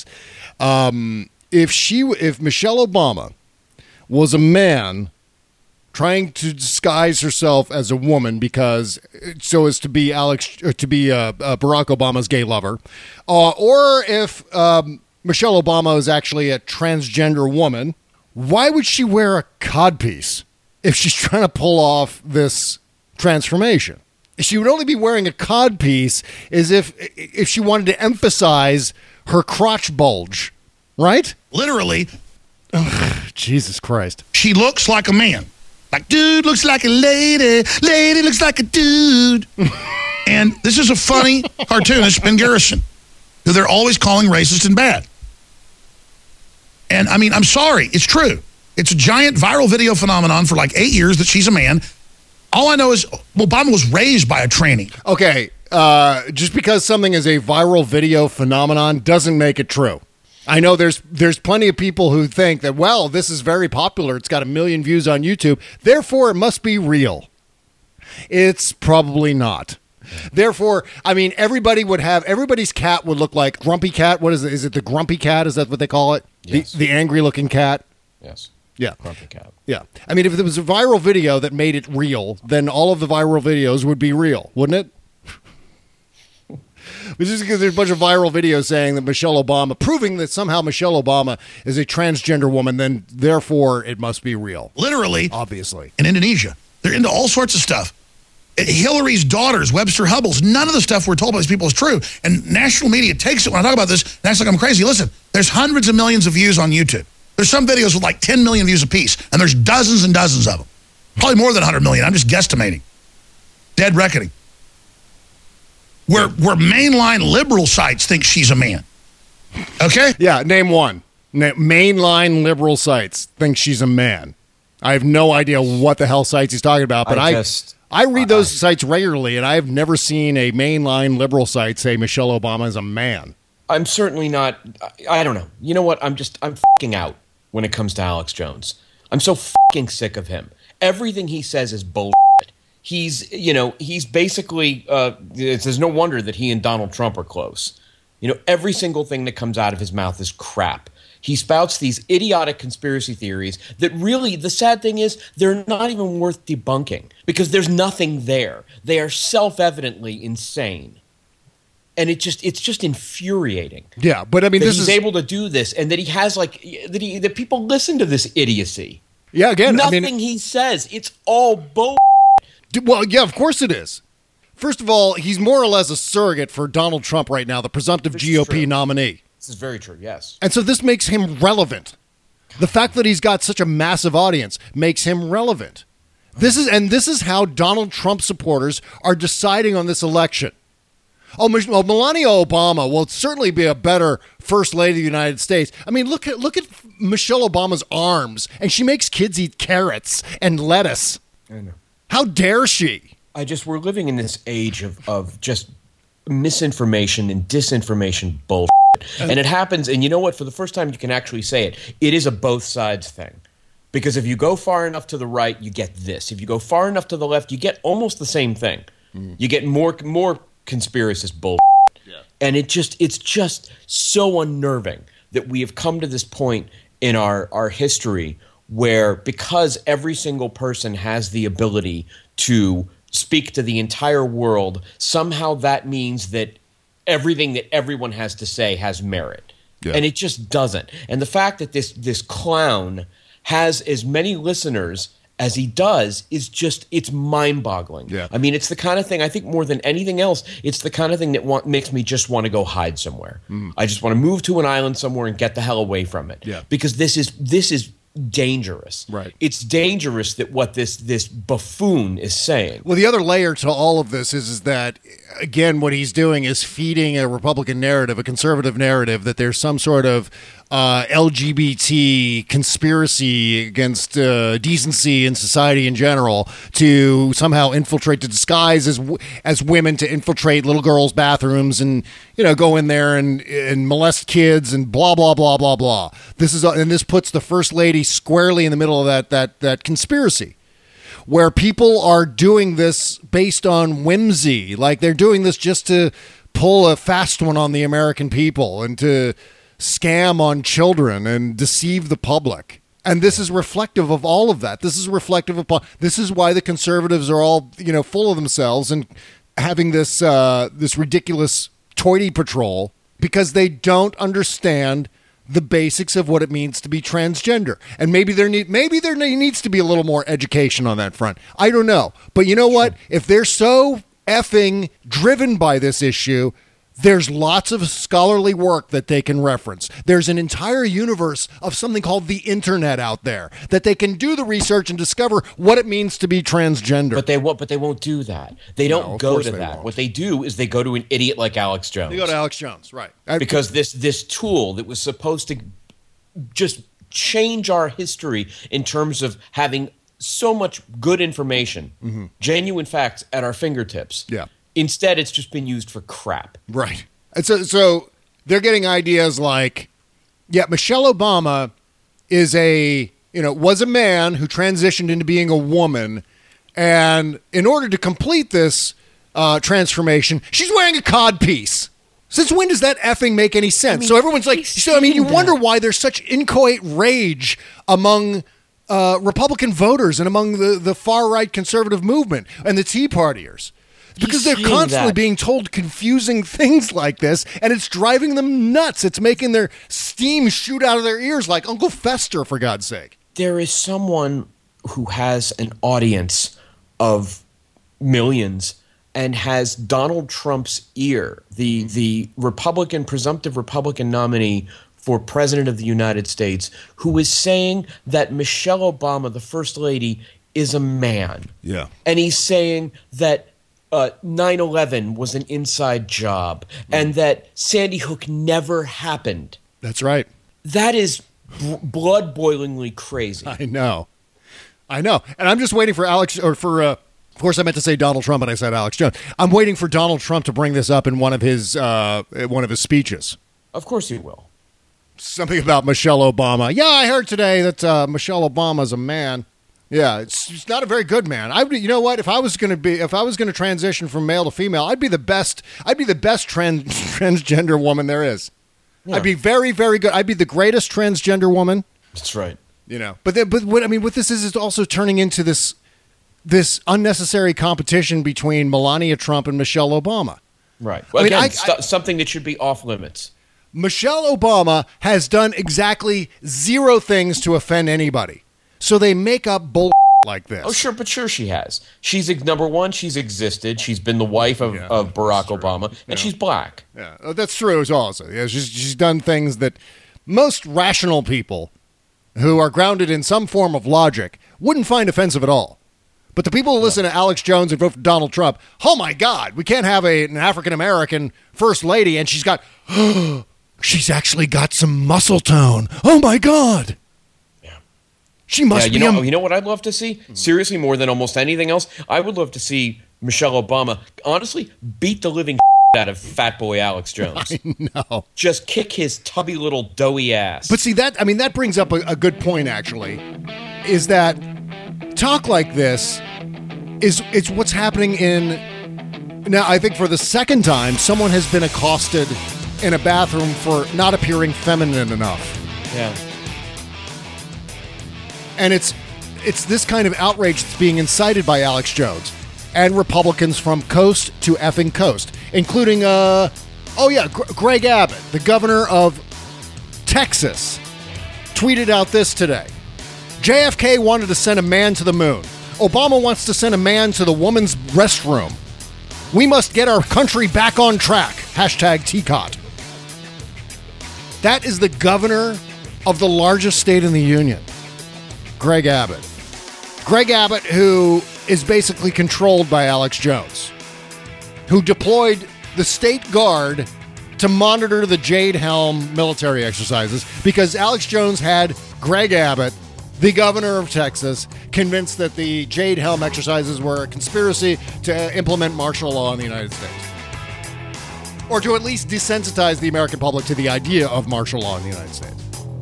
Speaker 2: If Michelle Obama was a man trying to disguise herself as a woman so as to be Barack Obama's gay lover, or if Michelle Obama is actually a transgender woman, why would she wear a codpiece if she's trying to pull off this transformation? She would only be wearing a codpiece as if she wanted to emphasize her crotch bulge, right?
Speaker 10: Literally.
Speaker 2: Ugh, Jesus Christ.
Speaker 10: She looks like a man. Like, dude looks like a lady. Lady looks like a dude. And this is a funny cartoonist, Ben Garrison, who they're always calling racist and bad. And, I'm sorry. It's true. It's a giant viral video phenomenon for like 8 years that she's a man. All I know is Obama was raised by a tranny.
Speaker 2: Okay, just because something is a viral video phenomenon doesn't make it true. I know there's plenty of people who think that, well, this is very popular. It's got 1 million views on YouTube. Therefore, it must be real. It's probably not. Therefore, everybody's cat would look like Grumpy Cat. What is it? Is it the Grumpy Cat? Is that what they call it?
Speaker 7: Yes.
Speaker 2: The angry looking cat?
Speaker 7: Yes.
Speaker 2: Yeah.
Speaker 7: Grumpy Cat.
Speaker 2: Yeah. If there was a viral video that made it real, then all of the viral videos would be real, wouldn't it? But just because there's a bunch of viral videos saying that Michelle Obama, proving that somehow Michelle Obama is a transgender woman, then therefore it must be real.
Speaker 10: Literally.
Speaker 2: Obviously.
Speaker 10: In Indonesia. They're into all sorts of stuff. Hillary's daughters, Webster Hubbles, none of the stuff we're told by these people is true. And national media takes it when I talk about this and acts like I'm crazy. Listen, there's hundreds of millions of views on YouTube. There's some videos with like 10 million views apiece, and there's dozens and dozens of them. Probably more than 100 million. I'm just guesstimating. Dead reckoning. Where mainline liberal sites think she's a man. Okay?
Speaker 2: Yeah, name one. Mainline liberal sites think she's a man. I have no idea what the hell sites he's talking about, but I read those sites regularly, and I have never seen a mainline liberal site say Michelle Obama is a man.
Speaker 7: I'm certainly not. I don't know. You know what? I'm f***ing out when it comes to Alex Jones. I'm so f***ing sick of him. Everything he says is bullshit. He's basically, there's no wonder that he and Donald Trump are close. Every single thing that comes out of his mouth is crap. He spouts these idiotic conspiracy theories that really, the sad thing is, they're not even worth debunking because there's nothing there. They are self-evidently insane. And it's just infuriating.
Speaker 2: Yeah, but
Speaker 7: he's able to do this and that he has that people listen to this idiocy.
Speaker 2: Yeah, again,
Speaker 7: nothing he says, it's all bull.
Speaker 2: Well, yeah, of course it is. First of all, he's more or less a surrogate for Donald Trump right now, the presumptive GOP nominee.
Speaker 7: This is very true, yes.
Speaker 2: And so this makes him relevant. The fact that he's got such a massive audience makes him relevant. This is how Donald Trump supporters are deciding on this election. Melania Obama will certainly be a better first lady of the United States. I mean, look at Michelle Obama's arms, and she makes kids eat carrots and lettuce.
Speaker 7: I know.
Speaker 2: How dare she?
Speaker 7: We're living in this age of just misinformation and disinformation bullshit. And it happens, and you know what? For the first time, you can actually say it. It is a both sides thing. Because if you go far enough to the right, you get this. If you go far enough to the left, you get almost the same thing. You get more conspiracist bullshit. Yeah. And it's just so unnerving that we have come to this point in our history where, because every single person has the ability to speak to the entire world, somehow that means that everything that everyone has to say has merit. Yeah. And it just doesn't. And the fact that this clown has as many listeners as he does is just, it's mind-boggling. Yeah. I mean, it's the kind of thing, I think more than anything else, it's the kind of thing that makes me just want to go hide somewhere. I just want to move to an island somewhere and get the hell away from it. Yeah. Because this is dangerous. Right. It's dangerous that what this buffoon is saying.
Speaker 2: Well, the other layer to all of this is that, again, what he's doing is feeding a Republican narrative, a conservative narrative, that there's some sort of LGBT conspiracy against decency in society in general to somehow infiltrate, to disguise as women, to infiltrate little girls' bathrooms and, go in there and molest kids and blah, blah, blah, blah, blah. This puts the First Lady squarely in the middle of that conspiracy, where people are doing this based on whimsy. Like, they're doing this just to pull a fast one on the American people and to scam on children and deceive the public. And this is reflective of all of that. This is reflective of, this is why the conservatives are all, full of themselves and having this ridiculous toity patrol, because they don't understand the basics of what it means to be transgender. And maybe there needs to be a little more education on that front. I don't know. But you know what? If they're so effing driven by this issue, there's lots of scholarly work that they can reference. There's an entire universe of something called the internet out there that they can do the research and discover what it means to be transgender.
Speaker 7: But they won't do that. They don't go to that. What they do is they go to an idiot like Alex Jones.
Speaker 2: They go to Alex Jones, right.
Speaker 7: Because this tool that was supposed to just change our history in terms of having so much good information, genuine facts at our fingertips. Yeah. Instead, it's just been used for crap.
Speaker 2: Right. And so they're getting ideas like, Michelle Obama was a man who transitioned into being a woman. And in order to complete this transformation, she's wearing a codpiece. Since when does that effing make any sense? So everyone's like, you wonder why there's such inchoate rage among Republican voters and among the far-right conservative movement and the Tea Partiers. Because they're constantly being told confusing things like this, and it's driving them nuts. It's making their steam shoot out of their ears like Uncle Fester, for God's sake.
Speaker 7: There is someone who has an audience of millions and has Donald Trump's ear, the presumptive Republican nominee for President of the United States, who is saying that Michelle Obama, the First Lady, is a man. Yeah. And he's saying that 9/11 was an inside job and that Sandy Hook never happened.
Speaker 2: That's right.
Speaker 7: That is blood-boilingly crazy.
Speaker 2: I know. And I'm just waiting for of course I meant to say Donald Trump and I said Alex Jones. I'm waiting for Donald Trump to bring this up in one of his speeches.
Speaker 7: Of course he will.
Speaker 2: Something about Michelle Obama. Yeah, I heard today that Michelle Obama's a man. Yeah, it's not a very good man. You know what? If I was going to transition from male to female, I'd be the best transgender woman there is. Yeah. I'd be very, very good. I'd be the greatest transgender woman.
Speaker 7: That's right.
Speaker 2: But what this is also turning into this unnecessary competition between Melania Trump and Michelle Obama.
Speaker 7: Right. Well, again, something that should be off limits.
Speaker 2: Michelle Obama has done exactly zero things to offend anybody. So they make up bull like this.
Speaker 7: Oh, sure she has. She's number one. She's existed. She's been the wife of Barack Obama, and she's black.
Speaker 2: Yeah, that's true also. Yeah, she's done things that most rational people who are grounded in some form of logic wouldn't find offensive at all. But the people who listen to Alex Jones and vote for Donald Trump, oh my God, we can't have an African-American first lady and she's actually got some muscle tone. Oh my God. Yeah. She must be.
Speaker 7: You know what I'd love to see? Seriously, more than almost anything else, I would love to see Michelle Obama, honestly, beat the living out of fat boy Alex Jones.
Speaker 2: I know.
Speaker 7: Just kick his tubby little doughy ass.
Speaker 2: But see, that brings up a good point, actually, is that talk like this is what's happening now, I think for the second time, someone has been accosted in a bathroom for not appearing feminine enough.
Speaker 7: Yeah.
Speaker 2: And it's this kind of outrage that's being incited by Alex Jones and Republicans from coast to effing coast, including, Greg Abbott, the governor of Texas, tweeted out this today. JFK wanted to send a man to the moon. Obama wants to send a man to the woman's restroom. We must get our country back on track. #TCOT. That is the governor of the largest state in the union, Greg Abbott. Greg Abbott, who is basically controlled by Alex Jones, who deployed the state guard to monitor the Jade Helm military exercises because Alex Jones had Greg Abbott, the governor of Texas, convinced that the Jade Helm exercises were a conspiracy to implement martial law in the United States. Or to at least desensitize the American public to the idea of martial law in the United States.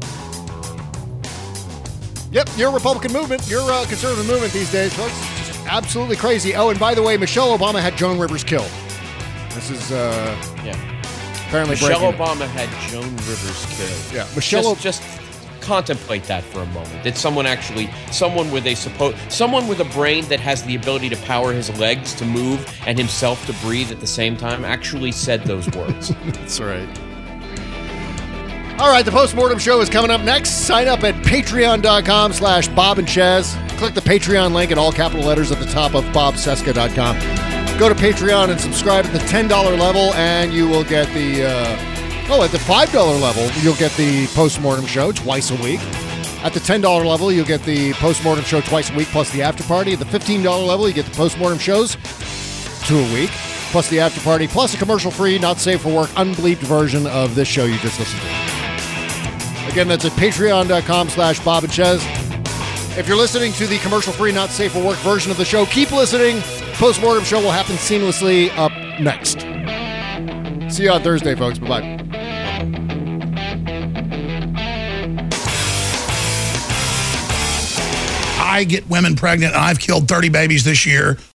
Speaker 2: Yep, your Republican movement, your conservative movement these days, folks, just absolutely crazy. Oh, and by the way, Michelle Obama had Joan Rivers killed. This is, apparently
Speaker 7: Michelle Obama had Joan Rivers killed.
Speaker 2: Yeah, Michelle...
Speaker 7: Just contemplate that for a moment. Did someone with a brain that has the ability to power his legs to move and himself to breathe at the same time actually said those words?
Speaker 2: That's right. All right, the Postmortem Show is coming up next. Sign up at patreon.com/Bob and Chez. Click the Patreon link in all capital letters at the top of bobcesca.com. Go to Patreon and subscribe at the $10 level, and you will get the... at the $5 level, you'll get the Postmortem Show twice a week. At the $10 level, you'll get the Postmortem Show twice a week plus the after party. At the $15 level, you get the Postmortem Shows 2 a week plus the after party plus a commercial-free, not safe for work, unbleeped version of this show you just listened to. Again, that's at patreon.com/Bob and Chez. If you're listening to the commercial-free, not safe for work version of the show, keep listening. Postmortem Show will happen seamlessly up next. See you on Thursday, folks. Bye-bye.
Speaker 10: I get women pregnant, and I've killed 30 babies this year.